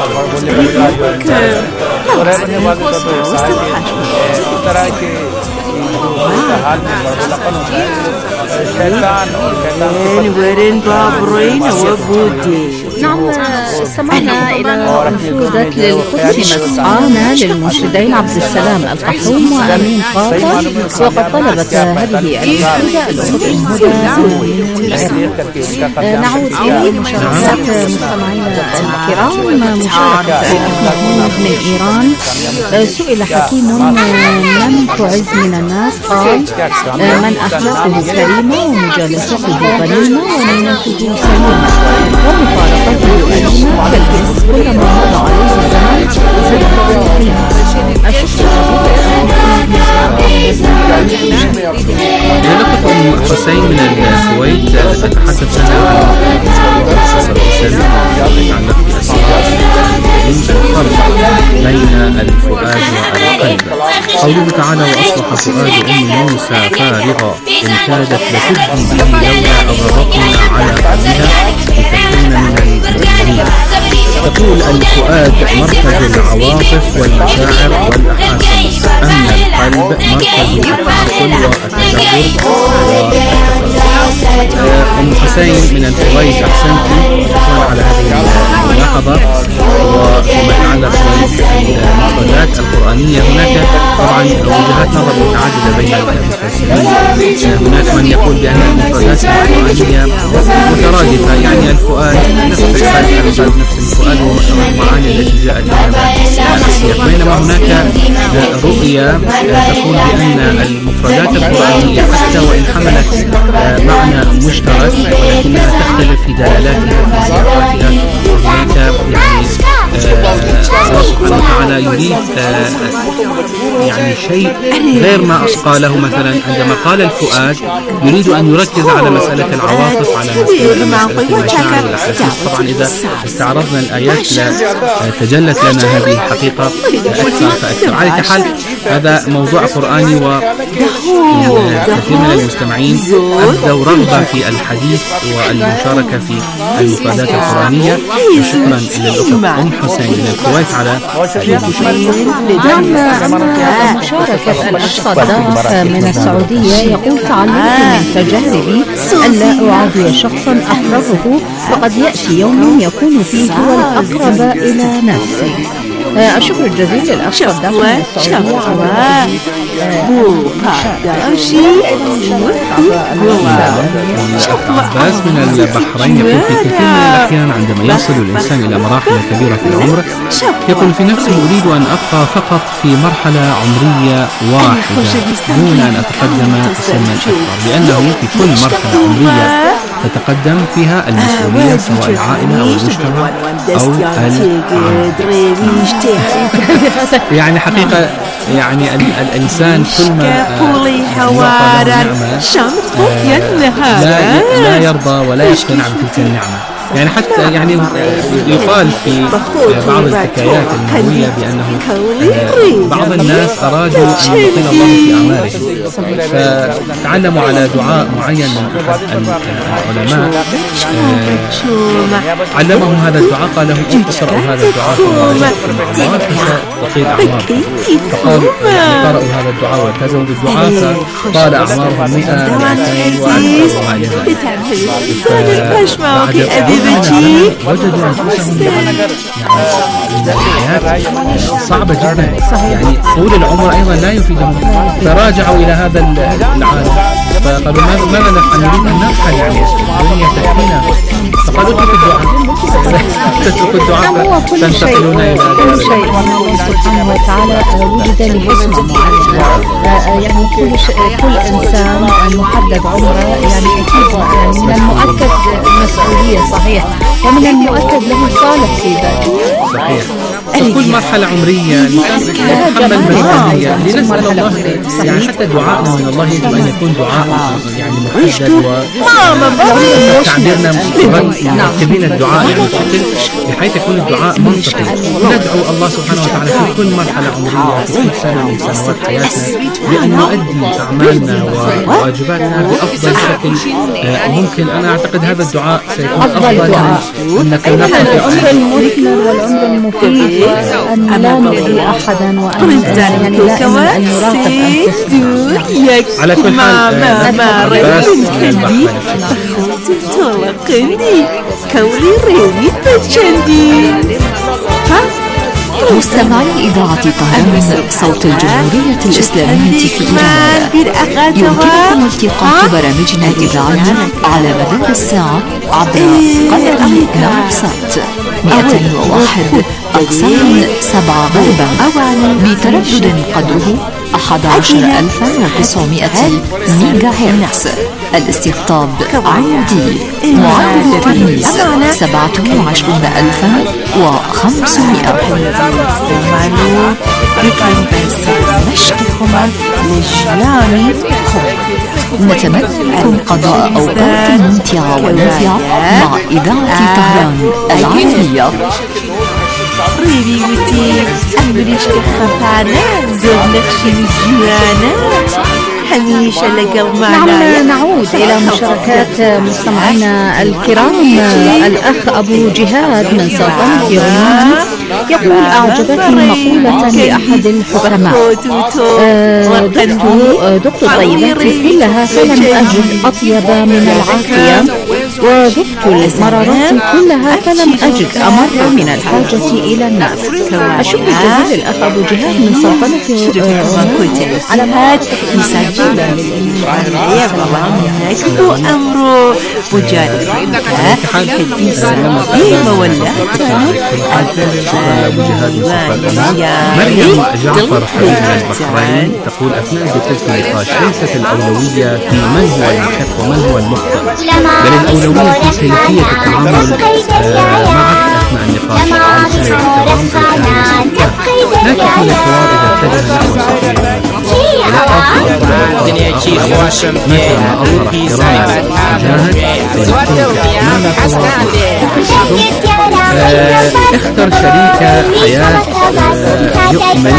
ورين بابرين وبودي. نعم استمعنا إلى أنشودة للقدس مسعانا للمنشدين عبد السلام القحوم وأمين قاطع، وقد طلبت هذه الأنشودة الأخت هدى من العراق. نعود إلى مشاركة مستمعينا الكرام. مشاركة محمود من إيران. سئل حكيم من تعز من الناس؟ قال من أخلاقه كريمة ومجالسته غنيمة ونيته سليمة ومفارقته أليمة كالجنس كلما مر عليه الزمان زاد قيمة. علاقة أم حسين من الكويت تتحدث لنا عن القصص الإسلامية يتعلق بأسرار الفرق بين الفؤاد والقلب. قوله تعالى وأصبح فؤاد أم موسى فارغا إن كادت لتبدي به لولا أن ربطنا على قلبها لتكون من المؤمنين. تقول الفؤاد مركز العواطف والمشاعر والأحاسيس، أما القلب مركز التعقل والتدبر والتفكر. أم حسين من الفوائد أحسنتي شكرا على هذه الملاحظة. وفيما يتعلق بالمفردات القرآنية هناك طبعا وجهات نظر متعددة بين المفسرين. هناك من يقول بأن المفردات القرآنية مترادفة، يعني الفؤاد نفس القلب نفس الفؤاد والمعاني التي جاءت بها السياق، بينما هناك رؤية تقول بأن المفردات القرآنية حتى وإن حملت معنى مشترك ولكنها تختلف في دلالاتها في سياقاتها. هناك يعني الله سبحانه وتعالى يريد يعني شيء غير ما أسقى له. مثلا عندما قال الفؤاد يريد أن يركز على مسألة العواطف، على مسألة المشاعر والأحاسيس. طبعا إذا استعرضنا الآيات تجلت لنا هذه الحقيقة أكثر فأكثر. على كل حال هذا موضوع قرآني، وكثير من المستمعين أبدوا رغبة في الحديث والمشاركة في المفردات القرآنية. شكرا للأخت أم حسين من الكويت على هذه أما مشاركة الأخ صداق من السعودية يقول تعلمت من تجاربي ألا أعادي شخصا أحرره، فقد يأتي يوم يكون فيه هو الأقرب إلى نفسي. الشكر الجزيل للأخ صداق من السعودية على عباس من البحرين يقول في كثير من الأحيان عندما يصل الإنسان إلى مراحل كبيرة في العمر يقول في نفسه أريد أن أبقى فقط في مرحلة عمرية واحدة دون أن أتقدم سنا أكبر، لأنه في كل مرحلة عمرية تتقدم فيها المسؤولية سواء العائلة أو المجتمع أو العالم. يعني حقيقة يعني ال الإنسان كلما لا, لا يرضى ولا يقتنع بتلك النعمة. يعني حتى يعني يقال في بعض الحكايات النبوية بأنه بعض الناس أرادوا أن يطيل الله في أعمالهم فتعلموا على دعاء معين من أحد العلماء علمهم هذا الدعاء، قال لهم اقرأوا هذا الدعاء فتطيل أعمارهم. فقالوا قرأوا هذا الدعاء والتزموا بالدعاء فطال أعمارهم مئة مئتين وأكثر وما إلى ذلك. وجدوا أنفسهم يعني صعبة جدا، يعني طول العمر أيضا لا يفيدهم، فراجعوا إلى هذا العالم فقالوا ماذا نفعل؟ نريد أن نرحل، يعني الدنيا تكفينا. فقالوا اتركوا الدعاء تتركوا الدعاء تنتقلون إلى كل شيء. والله سبحانه وتعالى وجد لحكمة معينة، يعني كل كل إنسان محدد عمره، يعني أكيد يعني من المؤكد مسؤولية صحيح، ومن المؤكد له صالح في ذلك. صحيح. كل مرحلة عمرية يتحمل مسؤولية لنسأل الله، يعني حتى دعائنا من الله يجب أن يكون دعاء يعني محدد وتعبيرنا مرتبين الدعاء يعني بشكل بحيث يكون الدعاء منطقي. ندعو الله سبحانه وتعالى في كل مرحلة عمرية في كل سنة من سنوات حياتنا بأن نؤدي أعمالنا وواجباتنا بأفضل شكل ممكن. أنا أعتقد هذا الدعاء سيكون أفضل أنك العمر المثمر والعمر المفيد، وأن لا نؤذي أحدا، وأن يعني دائما أن نراقب أنفسنا. على كل حال بس تلقني كولي ريوي بجندي مستمعي إذاعة طهران صوت الجمهورية الإسلامية في إيران، يمكنكم التقاط برامجنا الإذاعية على مدار الساعة عبر قناة نايلسات مئتين وواحد أقصى سبعة غربا بتردد قدره أحد عشر ألفا وتسعمائة ميجا هرتز. الاستقطاب عندي معدل التمييز سبعة وعشرين ألفا وخمسمائة. نتمنى لكم قضاء أوقات ممتعة وممتعة مع إذاعة طهران العالمية. ڕێوی وتی ئەم بریشکە خەفانە زۆر نەخشی جوانە هەمیشە لەگەڵ مانایە. نعم نعود إلى مشاركات مستمعينا الكرام. الأخ أبو جهاد من سلطنة عمان يقول أعجبتني مقولة لأحد الحكماء ذقت الطيبات كلها فلم أجد أطيب من العافية وذقت المرارات كلها فلم أجد أمر من الحاجة إلى الناس. الشكر الجزيل الأخ أبو جهاد من سلطنة عمان على هذا مسجلة للإنشاء والله أمره وجاربها كديسة مولاتها أبو جهاد من سلطنة مريم جعفر حبيب من البحرين تقول أثناء ذكرت النقاش ليست الأولوية في من هو المحق ومن هو المخطئ، بل الأولوية في كيفية التعامل معك أثناء النقاش على الاحترام في الأهل لا تكون الحوار إذا اتجه نحو صحيح الدنيا شي خواشم في سايبر اختر شريك حياة يؤمن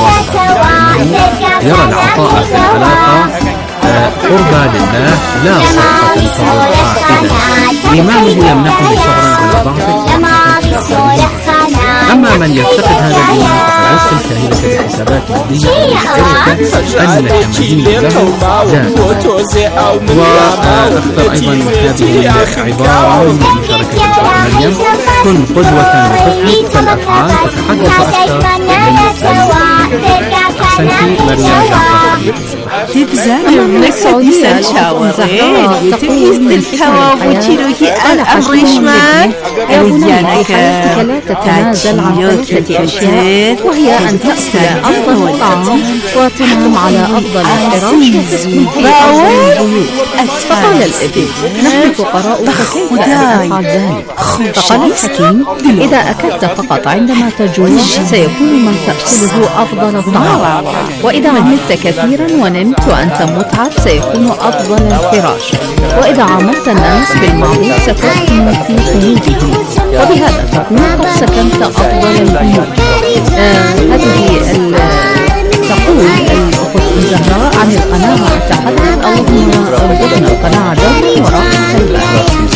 يرى العطاء في العلاقة قربى لله لا صرفة تضر إذا إيمانه يمنحه صبرا على ضعفه. أما من يفتقد هذا الإيمان فلا يدخل شهيدك بحسابات مادية ويشعرك أنك مدين له ذاته. واختر أيضا هذه العبارة من مشاركة مريم: كن قدوة لطفلك فالأفعال تتحدث أكثر من أحسنتي مريم جعفر. تبزانم نكسديسان شاورين وتبيز الكوا وتشيروكي الأمريشمان أريديانك تتنازل عن ثلاثة أشياء، وهي أن تأكل أفضل الطعام وتنام على أفضل الفراش وتسكن في أفضل البيوت. فقال الابن: نحن فقراء فكيف أفعل ذلك؟ فقال المسكين: إذا أكلت فقط عندما تجوع سيكون ما تأكله أفضل الطعام، وإذا عملت كثيرا ونمت وأنت متعب سيكون أفضل الفراش، وإذا عاملت الناس بالمعروف ستسكن في قلوبهم، وبهذا تكون قد سكنت أفضل البيوت. آه هذه تقول الأخت الزهراء عن القناعة التحدث. اللهم ارزقنا القناعة دائما وراحة البال.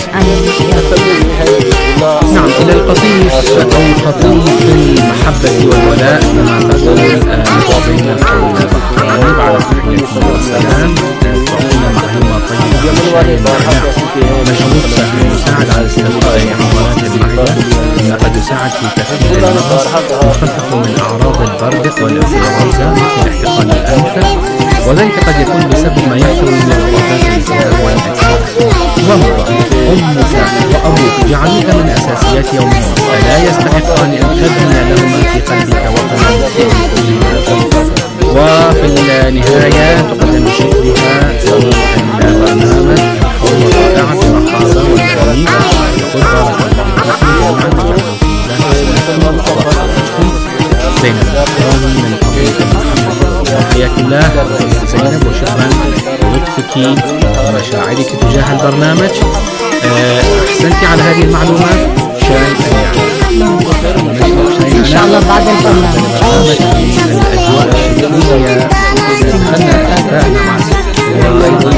نعم، إلى القطيف أو قطيف المحبة والولاء كما تقول مواطنين البحرين على تحية والسلام. تعطينا معلومة طيبة مشروط سهل يساعد على استبقاء حملات المعدة، إنه قد يساعد في تخفيف النقص ويخفف من أعراض البرد والإنفلونزا مثل احتقان الأنف، وذلك قد يكون بسبب ما يحتوي من الغازات الالتهاب والأجسام. ضمن أمك وأبوك جعلوك من أساسيات يومك، فلا يستحقان أن تبني لهما في قلبك وطنا. وفي النهاية تقدم شكرها البرنامج حول رائعة المحاضرة والتأمين. يقول بارك الله فيكم زينب الأكرام من قضية محمد. حياك الله زينب، وشكرا للطفك ومشاعرك تجاه البرنامج. أحسنتي على هذه المعلومات. شاي إن شاء الله بعد البرنامج الأجواء الشتوية دخلنا أحبائنا مع وأيضا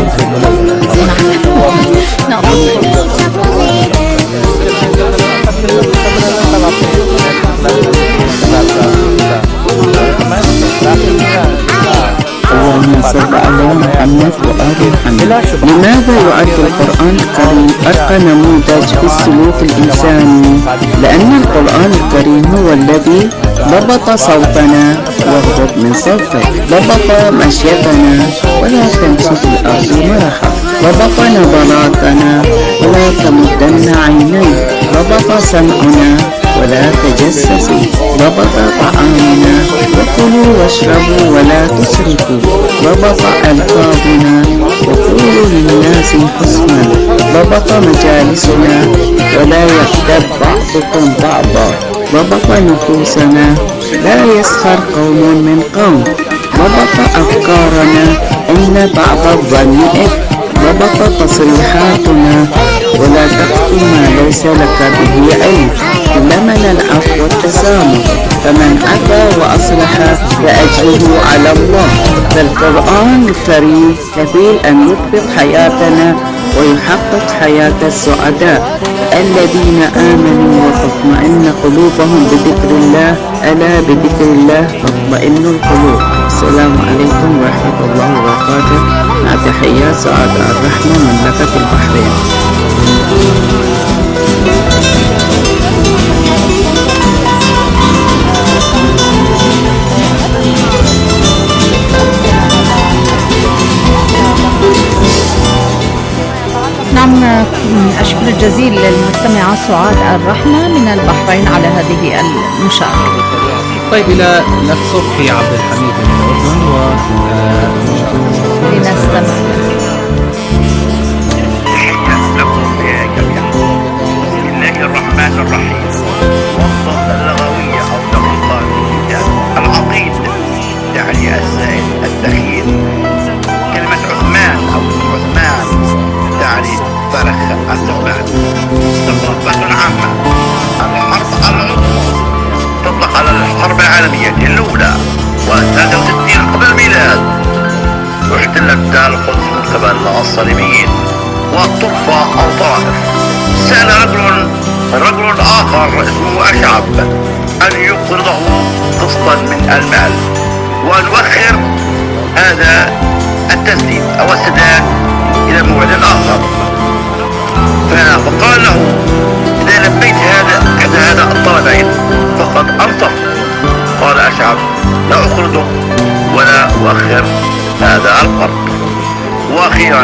اللهم صل على محمد وآل محمد. لماذا يعد القرآن الكريم أرقى نموذج في السلوك الإنساني؟ لأن القرآن الكريم هو الذي ضبط صوتنا واغضب من صوتك، ضبط مشيتنا ولا تمشي في الأرض مرحا، ضبط نظراتنا ولا تمدن عينيك، ضبط سمعنا ولا تجسسوا، ضبط طعامنا وكلوا واشربوا ولا تسرفوا، ضبط ألفاظنا وقولوا للناس حسنا، ضبط مجالسنا ولا يغتب بعضكم بعضا، ضبط نفوسنا لا يسخر قوم من قوم، ضبط أفكارنا إن بعض الظن إثم، ضبط تصريحاتنا ولا تقف ما ليس لك به علم. لمن العفو والتسامح، فمن عفا وأصلح فأجره على الله. فالقرآن الكريم كفيل أن يطبق حياتنا ويحقق حياة السعداء الذين آمنوا وتطمئن قلوبهم بذكر الله. ألا بذكر الله تطمئن القلوب. السلام عليكم ورحمة الله وبركاته. مع تحيات سعادة الرحمة، مملكة البحرين. نعم، أشكر الجزيل للمستمعة سعاد الرحمة من البحرين على هذه المشاركة. طيب إلى الأخ صبحي عبد الحميد من الأردن و لنستمع. بسم الله الرحمن الرحيم. والصوت اللغوية أو لغة العقيد تعني الزائد الدخيل. كلمة عثمان أو عثمان تعني فرخ الزمان. ثقافة عامة. الحرب العظمى تطلق على الحرب العالمية الأولى وثلاثة وستين قبل الميلاد. احتلت القدس من قبل الصليبيين وطرفة أو طائف. سأل رجل رجل آخر اسمه أشعب أن يقرضه قسطا من المال وأن يؤخر هذا التسديد أو السداد إلى موعد آخر. فقال له: إذا لبيت هذا إحدى هذا الطلبين فقد أنصف. قال أشعب: لا أقرضه ولا أؤخر هذا القرض. وأخيرا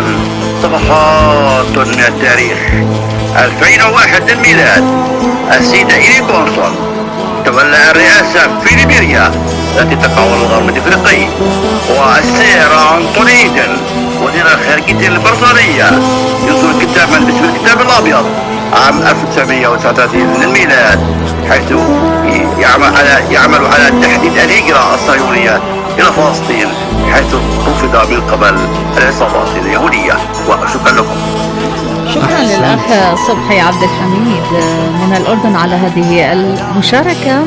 صفحات من التاريخ. ألفين وواحد للميلاد، السيدة إيلي كونسول تولى الرئاسة في ليبيريا التي تقع على الغرب الإفريقي. والسير أنطوني إيدن وزير الخارجية البريطانية يصدر كتابا باسم الكتاب الأبيض عام ألف وتسعمائة وتسعة وثلاثين للميلاد، حيث يعمل على يعمل على تحديد الهجرة الصهيونية إلى فلسطين، حيث رفض من قبل العصابات اليهودية. وشكرا لكم. شكرا للأخ صبحي عبد الحميد من الأردن على هذه المشاركة.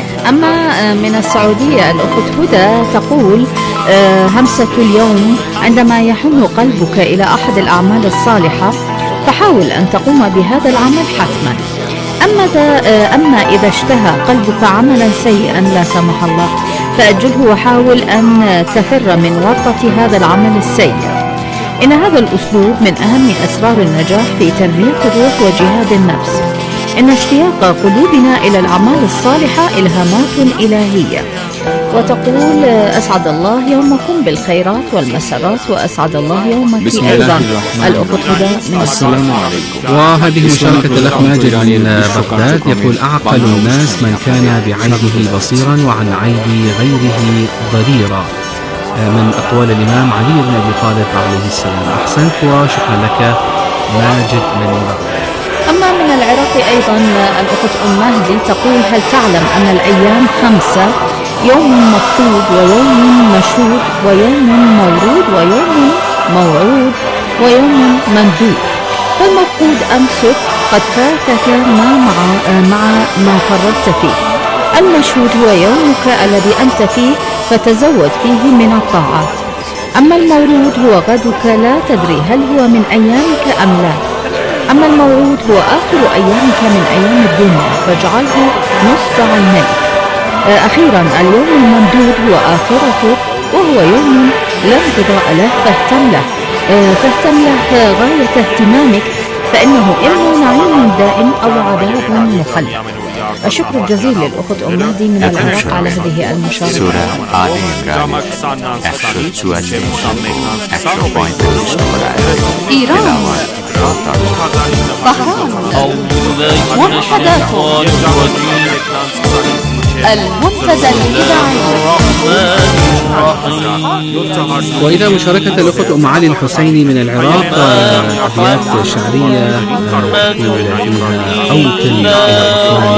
أما من السعودية الأخت هدى تقول: همسة اليوم: عندما يحن قلبك إلى أحد الأعمال الصالحة فحاول أن تقوم بهذا العمل حتما. أما, أما إذا اشتهى قلبك عملا سيئا لا سمح الله فأجله وحاول أن تفر من ورطة هذا العمل السيء. إن هذا الأسلوب من أهم أسرار النجاح في تنمية الروح وجهاد النفس. إن اشتياق قلوبنا إلى الأعمال الصالحة إلهامات إلهية. وتقول: أسعد الله يومكم بالخيرات والمسرات، وأسعد الله يومك أيضا الأخت هدى من السلام عليكم. وهذه مشاركة الأخ ماجد من بغداد، يقول: أعقل الناس من كان بعيبه بصيرا وعن عيب غيره ضريرا. من أقوال الإمام علي بن أبي طالب عليه السلام. أحسنت وشكرا لك ماجد من بغداد. أما من العراق أيضا الأخت أم مهدي تقول: هل تعلم أن الأيام خمسة؟ يوم مفقود ويوم مشهود ويوم مورود ويوم موعود ويوم مندوب. فالمفقود أمسك قد فاتك ما مع, مع ما فرطت فيه. المشهود هو يومك الذي أنت فيه فتزود فيه من الطاعات. أما المورود هو غدك لا تدري هل هو من أيامك أم لا. أما الموعود هو آخر أيامك من أيام الدنيا فاجعله نصب عينيك. أخيرا اليوم الممدود هو آخرتك وهو يوم لا انقضاء له فاهتم له فاهتم له غاية اهتمامك فإنه إما نعيم دائم أو عذاب مخلد. الشكر الجزيل للأخت أم مهدي من العراق على هذه المشاركة. سورة آل عمران إيران، بحران، وحدات المنتدى الإذاعي. وإذا مشاركة الأخت أم علي الحسيني من العراق، أبيات شعرية تقول فيها: أوكل إلى الرحمن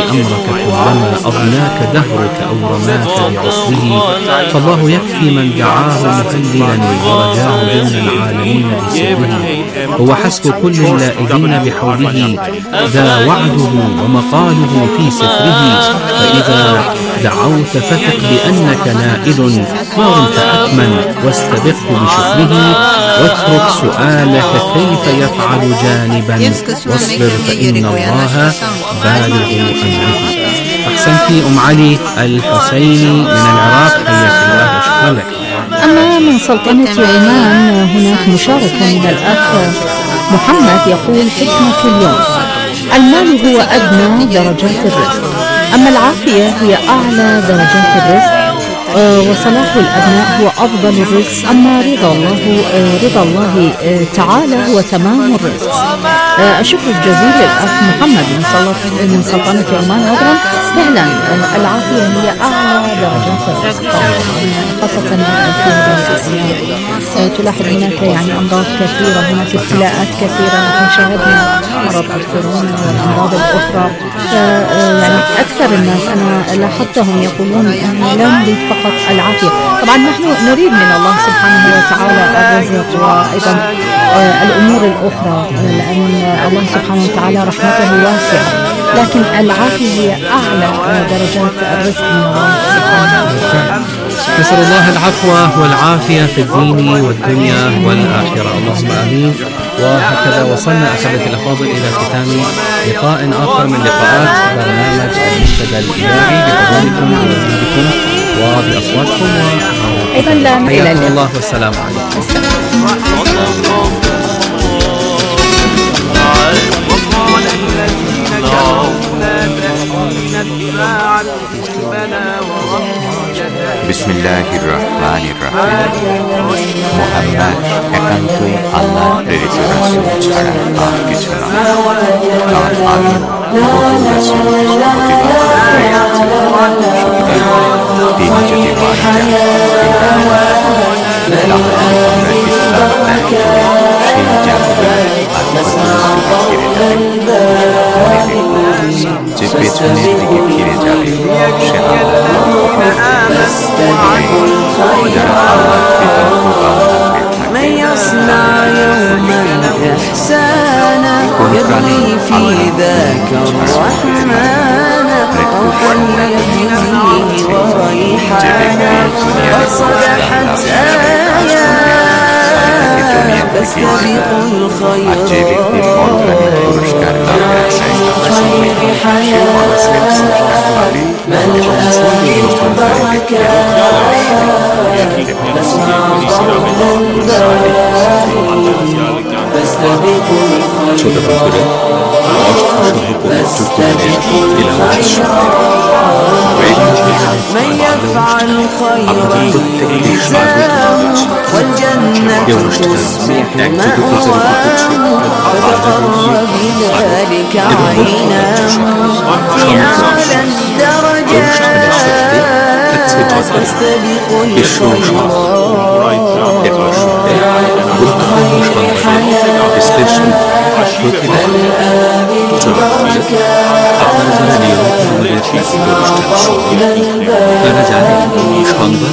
أمرك كلما أضناك دهرك أو رماك بعصره، فالله يكفي من دعاه مهللا ورجاه دون العالمين بسره. هو حسب كل اللائذين بحوله، ذا وعده ومقاله في سفره. فإذا دعوت فثق بأنك نائل، ما رمت حتما واستبقه بشكره. واترك سؤالك كيف يفعل جانبا، واصبر فإن الله بالغ أمره. أحسنتي أم علي الحسيني من العراق، حياك الله وشكرا لك. أما من سلطنة عمان هناك مشاركة من الأخ محمد يقول: حكمة اليوم: المال هو أدنى درجات الرزق، أما العافية هي أعلى درجات الرزق، آه وصلاح الأبناء هو أفضل الرزق، أما رضا الله آه رضا الله آه تعالى هو تمام الرزق. آه الشكر الجزيل للأخ محمد من من سلطنة عمان. أيضا فعلا آه العافية هي أعلى درجات الرزق، خاصة في هذا الأيام. آه تلاحظ هناك يعني أمراض كثيرة، هناك ابتلاءات كثيرة، نحن شاهدنا مرض الكورونا والأمراض الأخرى. آه يعني أكثر الناس أنا لاحظتهم يقولون لا نريد فقط العافية. طبعا نحن نريد من الله سبحانه وتعالى الرزق وأيضا آه الأمور الأخرى، لأن الله سبحانه وتعالى رحمته واسعة، لكن العافية هي أعلى درجات الرزق من الله سبحانه وتعالى. نسأل الله العفو والعافية في الدين والدنيا والآخرة، اللهم آمين. وهكذا وصلنا أحبتي الأفاضل إلى ختام لقاء آخر من لقاءات برنامج المنتدى الإذاعي بحضوركم ووجودكم وبأصواتكم، أيضا لا حياكم الله والسلام عليكم. بسم الله الرحمن الرحيم. মুহাম্মদ একান্তই আল্লাহর প্রেরিত রাসূল ছাড়া আর কিছু নয়। তার আগে বহু রাসূল তিনি যদি মারা যান তাহলে আমরা ইসলাম ত্যাগ করে সেই জাতির যে পেছনের দিকে ফিরে যাবে সে যারা আল্লাহ কৃতজ্ঞ من يصنع يوما إحسانا يبغي في ذاك الرحمن روحا يهديه وريحانا وصدحت آيات فاستبقوا الخيرات خير حياة ملأ بالبركات ছোট করে من يفعل خيرا يجزاه والجنة تصبح مأواه فتقر بذلك عيناه في أعلى الدرجات فاستبقوا তারা জানেন সংবাদ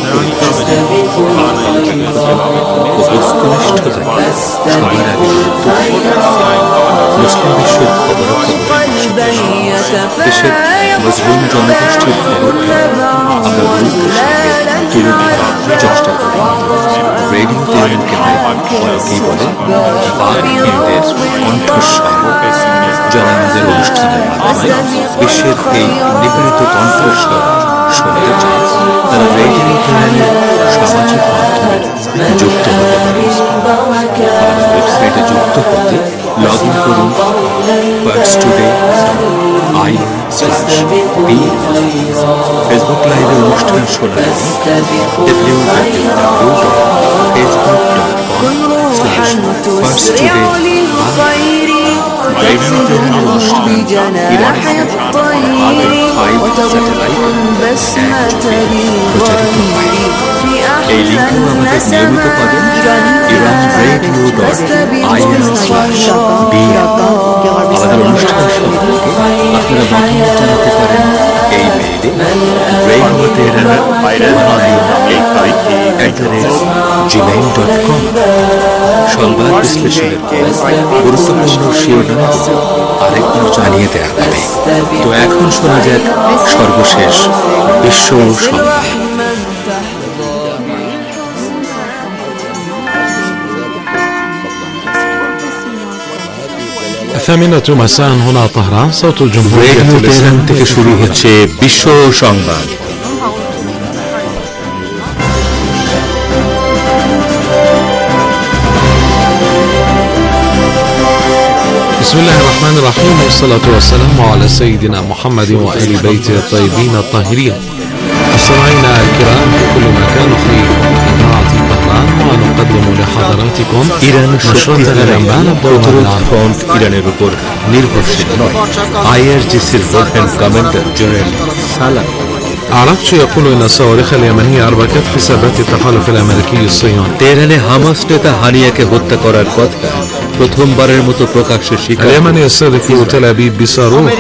সবার আগে মুসলিম বিশ্বের খবর দেশের মুসলিম জনগোষ্ঠীর খবর আমরা গুরুত্বের সঙ্গে তুলে ধরার চেষ্টা করি। রেডিও টেলিভিশনকে অনেকেই বলে বাকবীরদের কণ্ঠস্বর, যারা আমাদের অনুষ্ঠানের মাধ্যমে বিশ্বের এই নিপীড়িত কণ্ঠস্বর শুনতে চায়, তারা রেডিও টেলিভিশনের সামাজিক মাধ্যমে যুক্ত হতে পারে। আমাদের ওয়েবসাইটে যুক্ত হতে লগ ইন করুন first today I slash B. Facebook লাইভে অনুষ্ঠান শোনার W W W dot Facebook dot com slash first today I. بجناح الطير وتضم البسمة بالغير في أحلى النسمات فاستبقوا الخيرات আমাদের অনুষ্ঠান সম্পর্কে আপনারা মতামত জানাতে পারেন জিমেইল ডট কম। সংবাদ বিশ্লেষণের গুরুত্বপূর্ণ শিরোনামগুলো আরেকবার জানিয়ে দেওয়া হবে। তো এখন শোনা যাক সর্বশেষ বিশ্ব সংবাদ। الثامنة مساء هنا طهران صوت الجمهورية الإسلامية থেকে শুরু হচ্ছে বিশ্ব সংবাদ। بسم الله الرحمن الرحيم والصلاة والسلام على سيدنا محمد وآل بيته الطيبين الطاهرين. مستمعينا الكرام في كل مكان نحييكم من إذاعة طهران ونقدم لحضراتكم ইরান نشرة الأنباء প্রতিরোধ ফ্রন্ট ইরানের উপর নির্ভরশীল নয়। আইআরজিসির লেফটেন্যান্ট কমান্ডার জেনারেল সালাম عرقتش يقول إن الصواريخ اليمنية أربكت حسابات التحالف الأمريكي الصهيوني. তেহরানে হামাস নেতা হানিয়াকে হত্যা করার কথা প্রথমবারের মতো প্রকাশ্যে স্বীকার। اليمن يستهدف تل أبيب بصاروخ